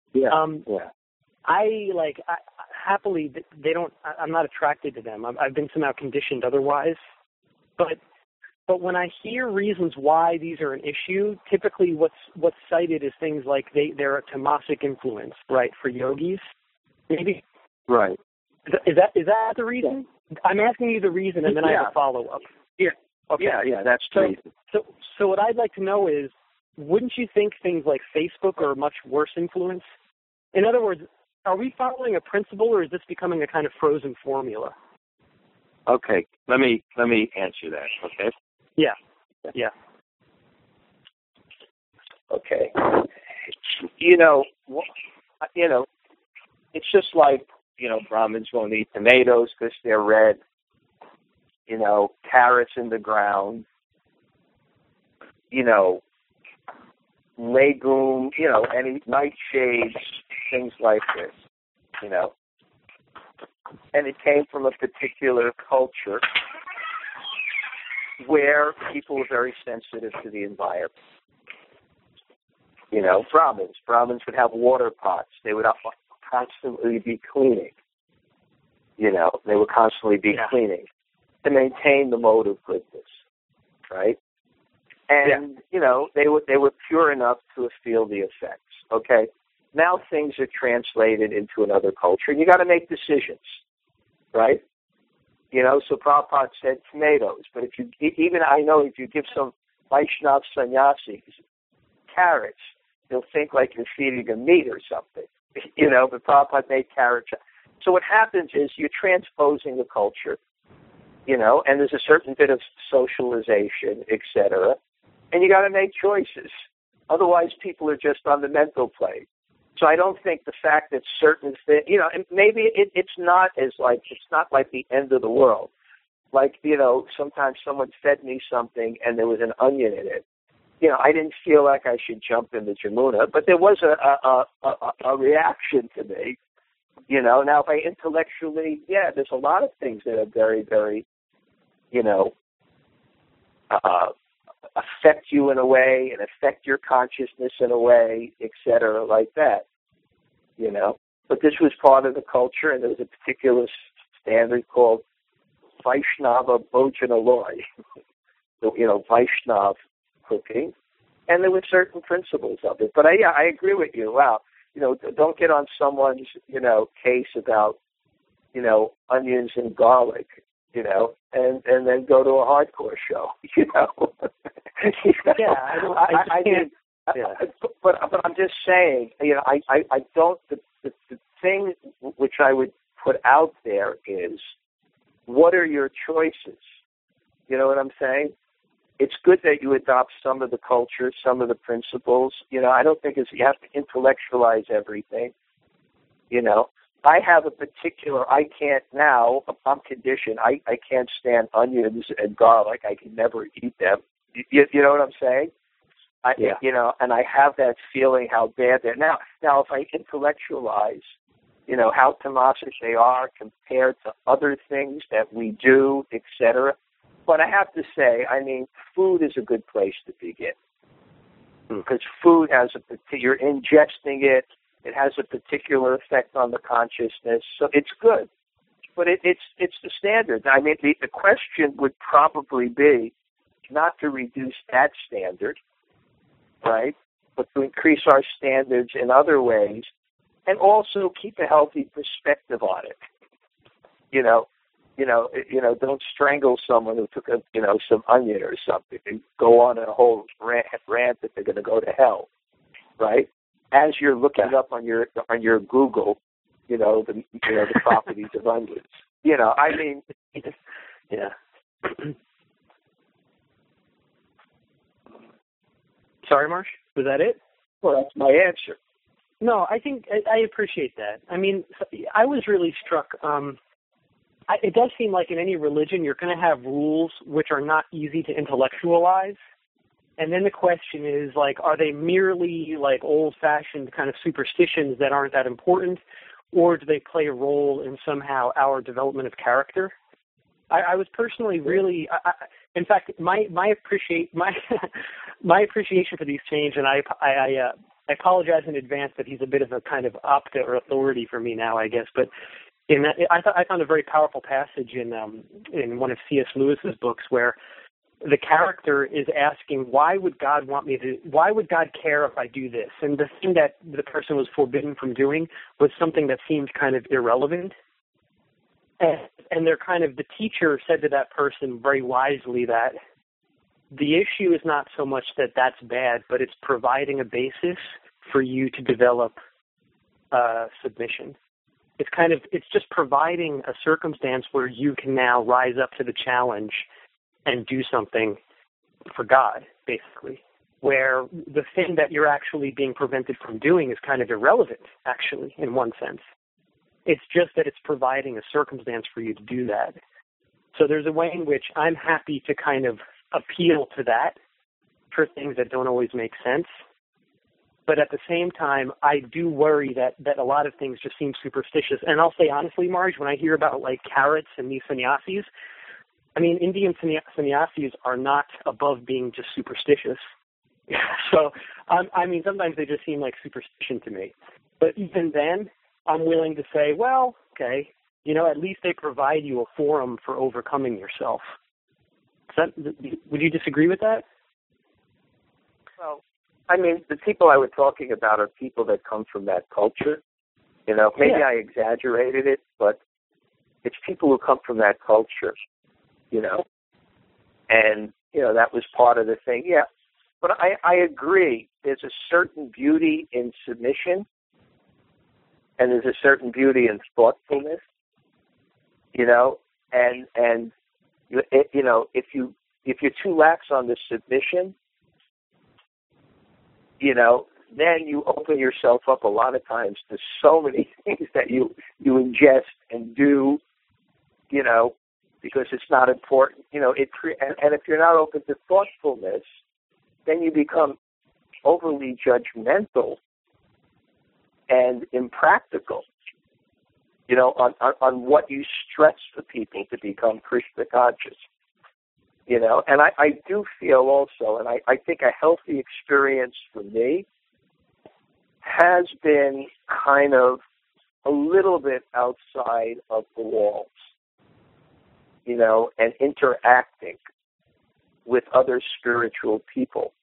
I happily, they don't, I'm not attracted to them. I've been somehow conditioned otherwise. But when I hear reasons why these are an issue, typically what's cited is things like they're a tamasic influence, right, for yogis. Maybe. Right. Is that the reason? I'm asking you the reason, and then I have a follow-up. Yeah. Okay. Yeah, that's the reason. So what I'd like to know is, wouldn't you think things like Facebook are a much worse influence? In other words, are we following a principle, or is this becoming a kind of frozen formula? Okay, let me answer that. Okay. Yeah. Okay. It's just like, Brahmins won't eat tomatoes because they're red. Carrots in the ground. Legume, any nightshades, things like this. And it came from a particular culture where people were very sensitive to the environment. Brahmins would have water pots. They would constantly be cleaning. They would constantly be cleaning to maintain the mode of goodness, right? And, they were pure enough to feel the effects, okay? Now things are translated into another culture, and you got to make decisions, right? So Prabhupada said tomatoes, but if you give some Vaishnav sannyasis carrots, they'll think like you're feeding them meat or something, but Prabhupada made carrots. So what happens is you're transposing the culture, and there's a certain bit of socialization, etc., and you got to make choices. Otherwise, people are just on the mental plane. So I don't think the fact that certain things, and maybe it's not like the end of the world. Like, sometimes someone fed me something and there was an onion in it. I didn't feel like I should jump in the Jamuna, but there was a reaction to me. Now if I intellectually, there's a lot of things that are very, very, affect you in a way and affect your consciousness in a way, et cetera, like that. But this was part of the culture, and there was a particular standard called Vaishnava Bhojanaloy, Vaishnav cooking, and there were certain principles of it. But I agree with you. Wow, don't get on someone's, case about, onions and garlic, and then go to a hardcore show, Yeah, I can't. Yeah. But I'm just saying, I don't. The thing which I would put out there is, what are your choices? You know what I'm saying? It's good that you adopt some of the culture, some of the principles. I don't think you have to intellectualize everything. I have a particular, I can't now, I'm conditioned, I can't stand onions and garlic. I can never eat them. You know what I'm saying? And I have that feeling how bad they're. Now if I intellectualize, how tomasic they are compared to other things that we do, etc. But I have to say, food is a good place to begin. Because food has you're ingesting it. It has a particular effect on the consciousness, so it's good. But it's the standard. The question would probably be not to reduce that standard, right? But to increase our standards in other ways, and also keep a healthy perspective on it. Don't strangle someone who took some onion or something and go on a whole rant that they're going to go to hell, right? As you're looking up on your Google, the properties of onions. Yeah. Sorry, Marsh. Was that it? Well, that's my answer. No, I think I appreciate that. I was really struck. It does seem like in any religion you're going to have rules which are not easy to intellectualize. And then the question is, are they merely old-fashioned kind of superstitions that aren't that important, or do they play a role in somehow our development of character? I was personally really, in fact, my appreciation for these changed, and I apologize in advance that he's a bit of a kind of opta or authority for me now, I guess. But I found a very powerful passage in one of C.S. Lewis's books where the character is asking, why would God care if I do this? And the thing that the person was forbidden from doing was something that seemed kind of irrelevant. And the teacher said to that person very wisely that the issue is not so much that that's bad, but it's providing a basis for you to develop submission. It's just providing a circumstance where you can now rise up to the challenge and do something for God, basically, where the thing that you're actually being prevented from doing is kind of irrelevant, actually, in one sense. It's just that it's providing a circumstance for you to do that. So there's a way in which I'm happy to kind of appeal to that for things that don't always make sense. But at the same time, I do worry that a lot of things just seem superstitious. And I'll say honestly, Marge, when I hear about carrots and these sannyasis, Indian sannyasis are not above being just superstitious. So, sometimes they just seem like superstition to me. But even then, I'm willing to say, well, okay, at least they provide you a forum for overcoming yourself. Would you disagree with that? Well, the people I was talking about are people that come from that culture. Maybe I exaggerated it, but it's people who come from that culture. And, that was part of the thing. Yeah. But I agree. There's a certain beauty in submission, and there's a certain beauty in thoughtfulness, and if you're too lax on the submission, then you open yourself up a lot of times to so many things that you ingest and do, because it's not important. And if you're not open to thoughtfulness, then you become overly judgmental and impractical, on what you stress for people to become Krishna conscious. And I do feel also, and I think a healthy experience for me has been kind of a little bit outside of the walls, and interacting with other spiritual people,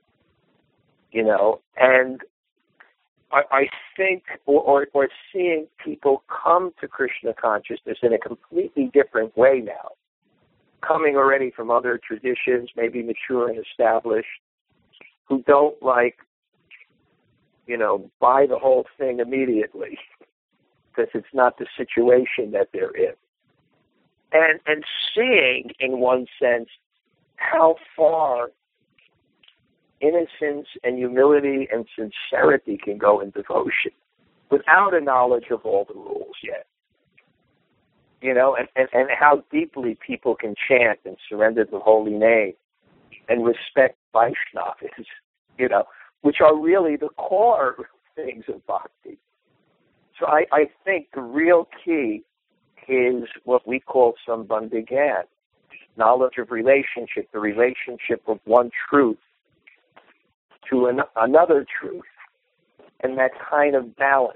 and I think, or seeing people come to Krishna consciousness in a completely different way now, coming already from other traditions, maybe mature and established, who don't buy the whole thing immediately because it's not the situation that they're in. And seeing, in one sense, how far innocence and humility and sincerity can go in devotion without a knowledge of all the rules yet. And how deeply people can chant and surrender the holy name and respect Vaishnavas, which are really the core things of bhakti. So I think the real key is what we call Sambandha Gyan, knowledge of relationship, the relationship of one truth to another truth, and that kind of balance,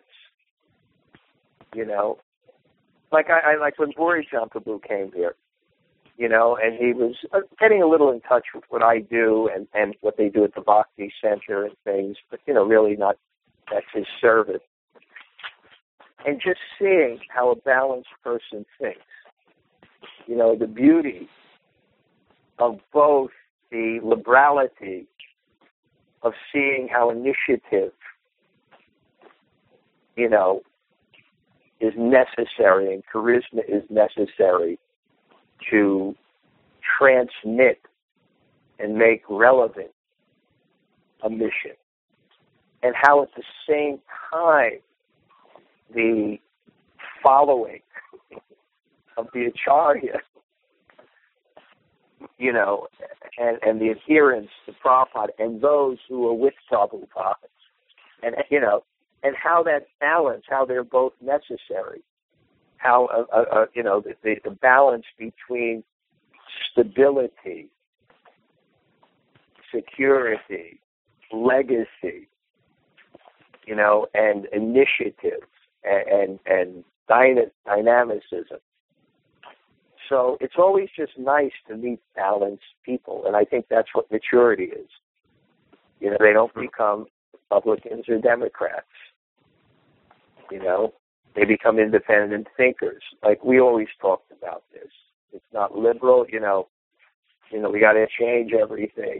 Like like when Borijan Prabhu came here, and he was getting a little in touch with what I do and what they do at the Bhakti Center and things, but, really not, that's his service. And just seeing how a balanced person thinks, the beauty of both the liberality of seeing how initiative, is necessary and charisma is necessary to transmit and make relevant a mission. And how at the same time the following of the Acharya, and the adherence to Prabhupada and those who are with Prabhupada, and how that balance, how they're both necessary, how the balance between stability, security, legacy, and initiative and dynamicism. So it's always just nice to meet balanced people, and I think that's what maturity is. They don't become Republicans or Democrats. They become independent thinkers. Like we always talked about this. It's not liberal, we got to change everything,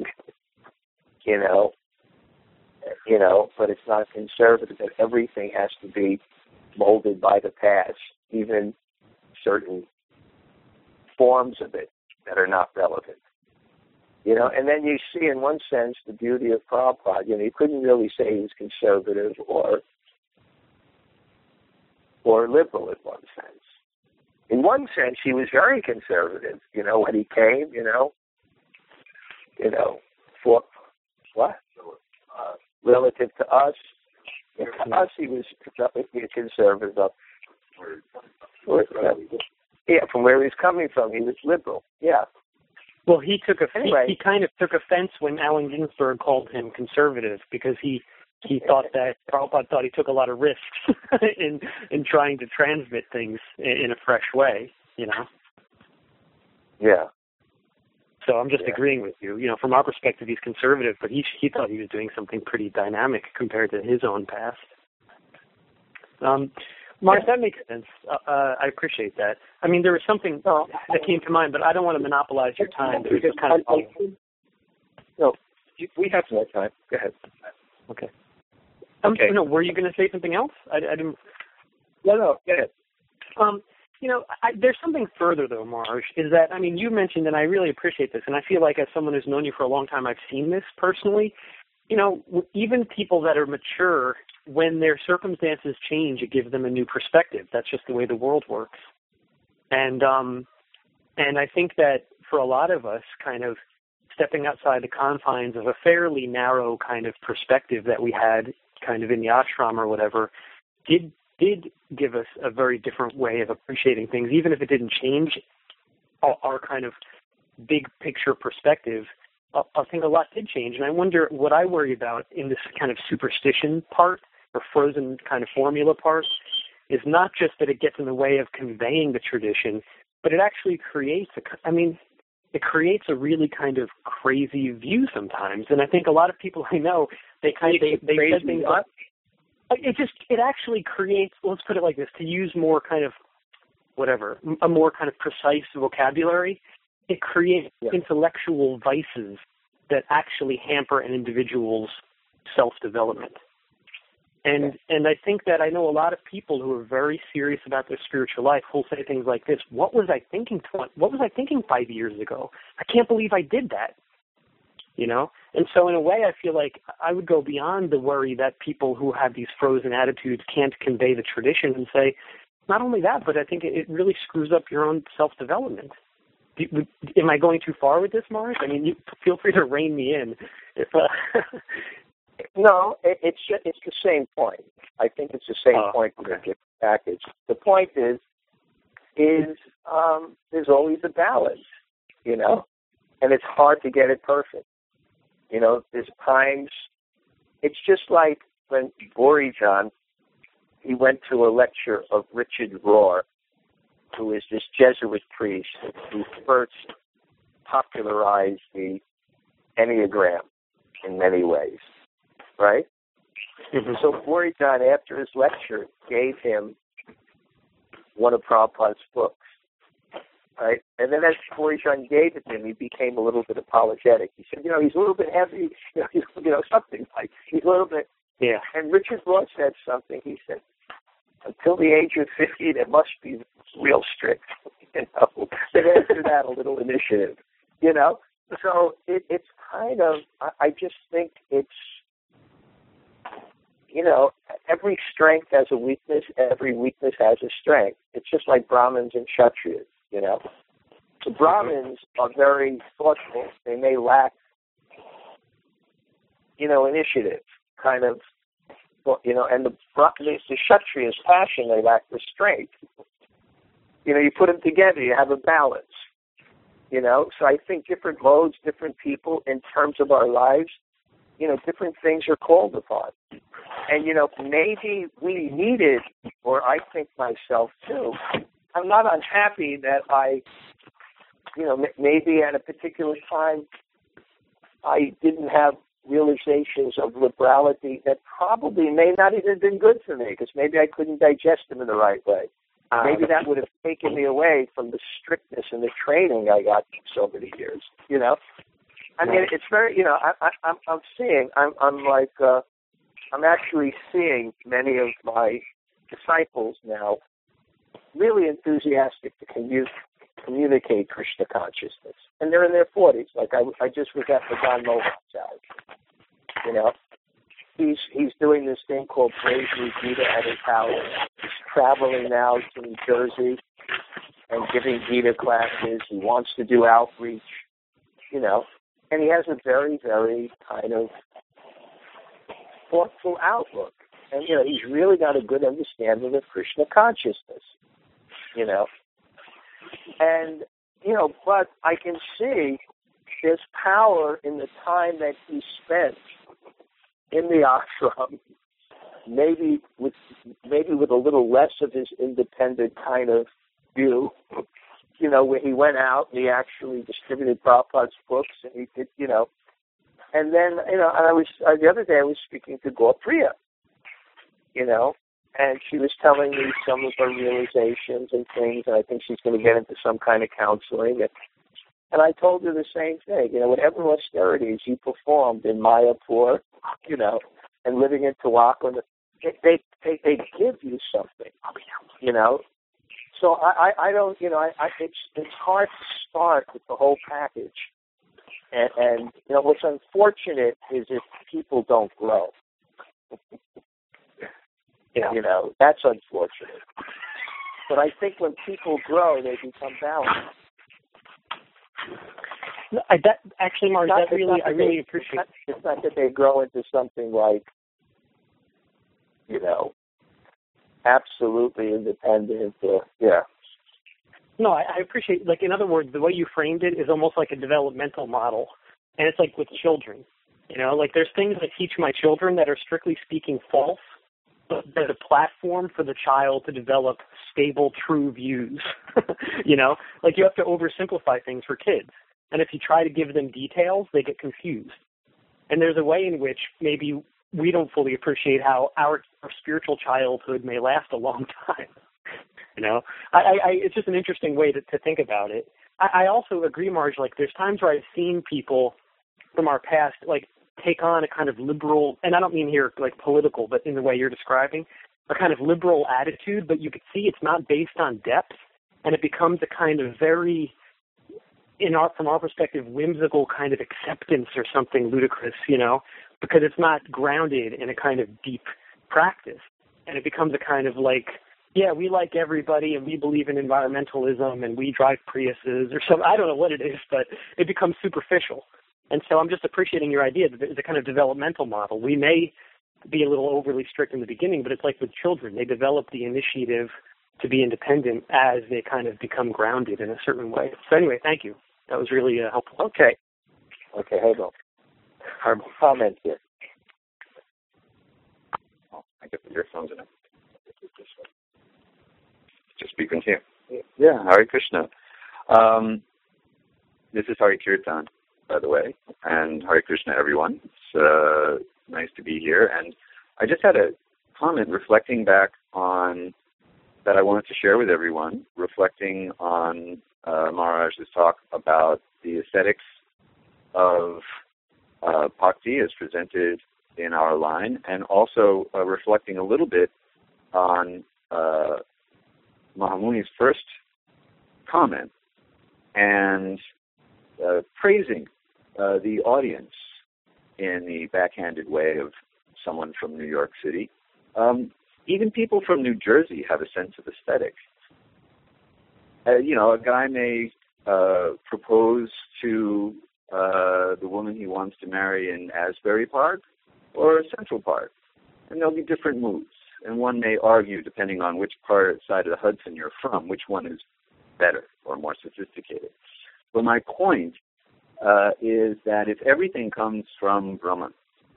but it's not conservative that everything has to be molded by the past, even certain forms of it that are not relevant. And then you see, in one sense, the beauty of Prabhupada. You couldn't really say he was conservative or liberal in one sense. In one sense, he was very conservative, when he came, for what? Relative to us. To us, he was conservative. Yeah, from where he was coming from, he was liberal. Yeah. Well, he kind of took offense when Allen Ginsberg called him conservative because he thought that Prabhupada thought he took a lot of risks in trying to transmit things in a fresh way, Yeah. So I'm just agreeing with you. From our perspective, he's conservative, but he thought he was doing something pretty dynamic compared to his own past. Mark, that makes sense. I appreciate that. I mean, there was something that came to mind, but I don't want to monopolize your time. No, we have more time. Go ahead. Okay. No, were you going to say something else? I didn't. No, go ahead. There's something further, though, Marj, is that, you mentioned, and I really appreciate this, and I feel like as someone who's known you for a long time, I've seen this personally. Even people that are mature, when their circumstances change, it gives them a new perspective. That's just the way the world works. And I think that for a lot of us, kind of stepping outside the confines of a fairly narrow kind of perspective that we had kind of in the ashram or whatever, did give us a very different way of appreciating things, even if it didn't change our kind of big picture perspective. I think a lot did change, and I wonder what I worry about in this kind of superstition part or frozen kind of formula part is not just that it gets in the way of conveying the tradition, but it actually creates it creates a really kind of crazy view sometimes. And I think a lot of people I know, they said things like, it actually creates, let's put it like this, to use more kind of a more kind of precise vocabulary, it creates intellectual vices that actually hamper an individual's self-development. And I think that I know a lot of people who are very serious about their spiritual life who'll say things like this: what was I thinking 5 years ago? I can't believe I did that. And so in a way, I feel like I would go beyond the worry that people who have these frozen attitudes can't convey the tradition and say, not only that, but I think it really screws up your own self-development. Am I going too far with this, Mars? I mean, you feel free to rein me in. No, it's the same point. I think it's the same point with the gift package. The point is there's always a balance, and it's hard to get it perfect. There's times, it's just like when Borijan, he went to a lecture of Richard Rohr, who is this Jesuit priest who first popularized the Enneagram in many ways, right? Mm-hmm. So Borijan, after his lecture, gave him one of Prabhupada's books, right? And then as Borijan gave it to him, he became a little bit apologetic. He said, he's a little bit heavy, something like, he's a little bit, yeah. And Richard Rohr said something. He said, until the age of 50, they must be real strict, Then after that, a little initiative, So it's kind of, I just think it's, every strength has a weakness, every weakness has a strength. It's just like Brahmins and Kshatriyas, The Brahmins are very thoughtful. They may lack, initiative, kind of, and the Kshatriyas' passion, they lack restraint. You put them together, you have a balance. So I think different modes, different people, in terms of our lives, different things are called upon. And, maybe we needed, or I think myself too, I'm not unhappy that I, maybe at a particular time I didn't have realizations of liberality that probably may not even have been good for me, because maybe I couldn't digest them in the right way. Maybe that would have taken me away from the strictness and the training I got so many years. I mean, it's very. I'm actually seeing many of my disciples now really enthusiastic to communicate Krishna consciousness, and they're in their 40s. Like I just was at Madan Mohan's house. He's doing this thing called Praise Me Gita at his house. He's traveling now to New Jersey and giving Gita classes. He wants to do outreach, and he has a very, very kind of thoughtful outlook. And, he's really got a good understanding of Krishna consciousness, And, but I can see there's power in the time that he spent in the ashram, maybe with a little less of his independent kind of view, where he went out and he actually distributed Prabhupada's books and he did, and then, and I was, the other day I was speaking to Gauripriya, and she was telling me some of her realizations and things, and I think she's going to get into some kind of counseling. And I told her the same thing, whatever austerities you performed in Mayapur, and living in Tawakwa, they give you something, So I don't, it's hard to start with the whole package. And what's unfortunate is if people don't grow. That's unfortunate. But I think when people grow, they become balanced. Actually, Mars, I really appreciate it. It's not that they grow into something like, absolutely independent. No, I appreciate, in other words, the way you framed it is almost like a developmental model. And it's like with children. There's things I teach my children that are strictly speaking false, but they're the platform for the child to develop stable, true views. You have to oversimplify things for kids. And if you try to give them details, they get confused. And there's a way in which maybe we don't fully appreciate how our spiritual childhood may last a long time. It's just an interesting way to think about it. I also agree, Marge, like there's times where I've seen people from our past, like, take on a kind of liberal, and I don't mean here like political, but in the way you're describing, a kind of liberal attitude, but you can see it's not based on depth, and it becomes a kind of very, from our perspective, whimsical kind of acceptance or something ludicrous, because it's not grounded in a kind of deep practice. And it becomes a kind of like, yeah, we like everybody and we believe in environmentalism and we drive Priuses or something. I don't know what it is, but it becomes superficial. And so I'm just appreciating your idea that it's a kind of developmental model. We may be a little overly strict in the beginning, but it's like with children. They develop the initiative to be independent as they kind of become grounded in a certain way. So anyway, thank you. That was really helpful. Okay, hold on. Our comment here. Oh, I get the earphones in. Just speaking to you. Yeah. Hare Krishna. This is Hari Kirtan, by the way, and Hare Krishna, everyone. It's nice to be here. And I just had a comment reflecting back on that I wanted to share with everyone, reflecting on Maharaj's talk about the aesthetics of bhakti as presented in our line, and also reflecting a little bit on Mahamuni's first comment and praising the audience in the backhanded way of someone from New York City. Even people from New Jersey have a sense of aesthetic. A guy may propose to the woman he wants to marry in Asbury Park or Central Park, and there'll be different moods. And one may argue, depending on which side of the Hudson you're from, which one is better or more sophisticated. But my point is that if everything comes from Brahman,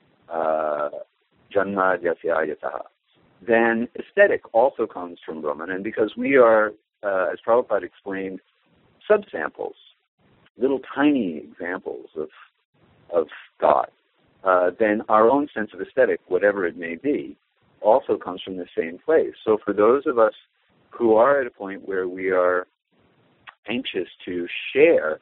Janma Jasya Yataha, then aesthetic also comes from Brahman. And because we are, as Prabhupada explained, subsamples, little tiny examples of God, then our own sense of aesthetic, whatever it may be, also comes from the same place. So for those of us who are at a point where we are anxious to share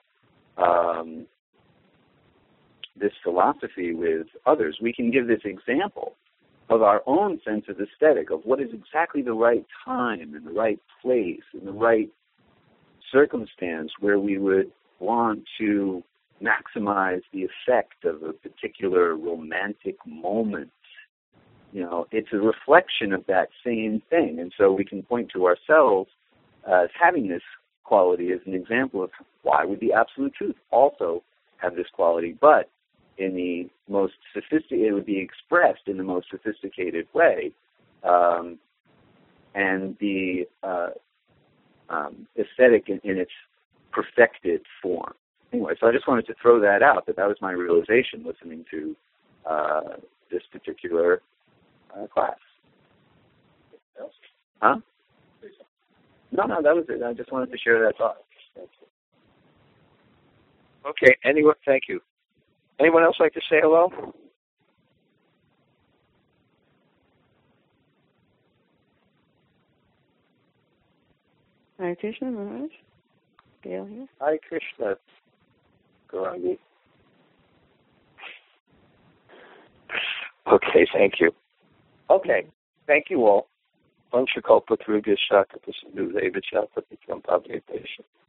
this philosophy with others, we can give this example of our own sense of aesthetic, of what is exactly the right time and the right place and the right circumstance where we would want to maximize the effect of a particular romantic moment. It's a reflection of that same thing. And so we can point to ourselves as having this quality as an example of why would the absolute truth also have this quality, but in the most sophisticated, it would be expressed in the most sophisticated way, and the aesthetic in its perfected form. Anyway, so I just wanted to throw that out, that was my realization listening to this particular class. Huh? No, that was it. I just wanted to share that thought. Okay, anyone? Thank you. Anyone else like to say hello? Hare Krishna, Maharaj. Gail here. Hare Krishna, Gaurangi. Okay, thank you. Okay, thank you all. Vanchakalpatarubhyascha Kripa Sindhu Devacha Patitam Pavanebhesha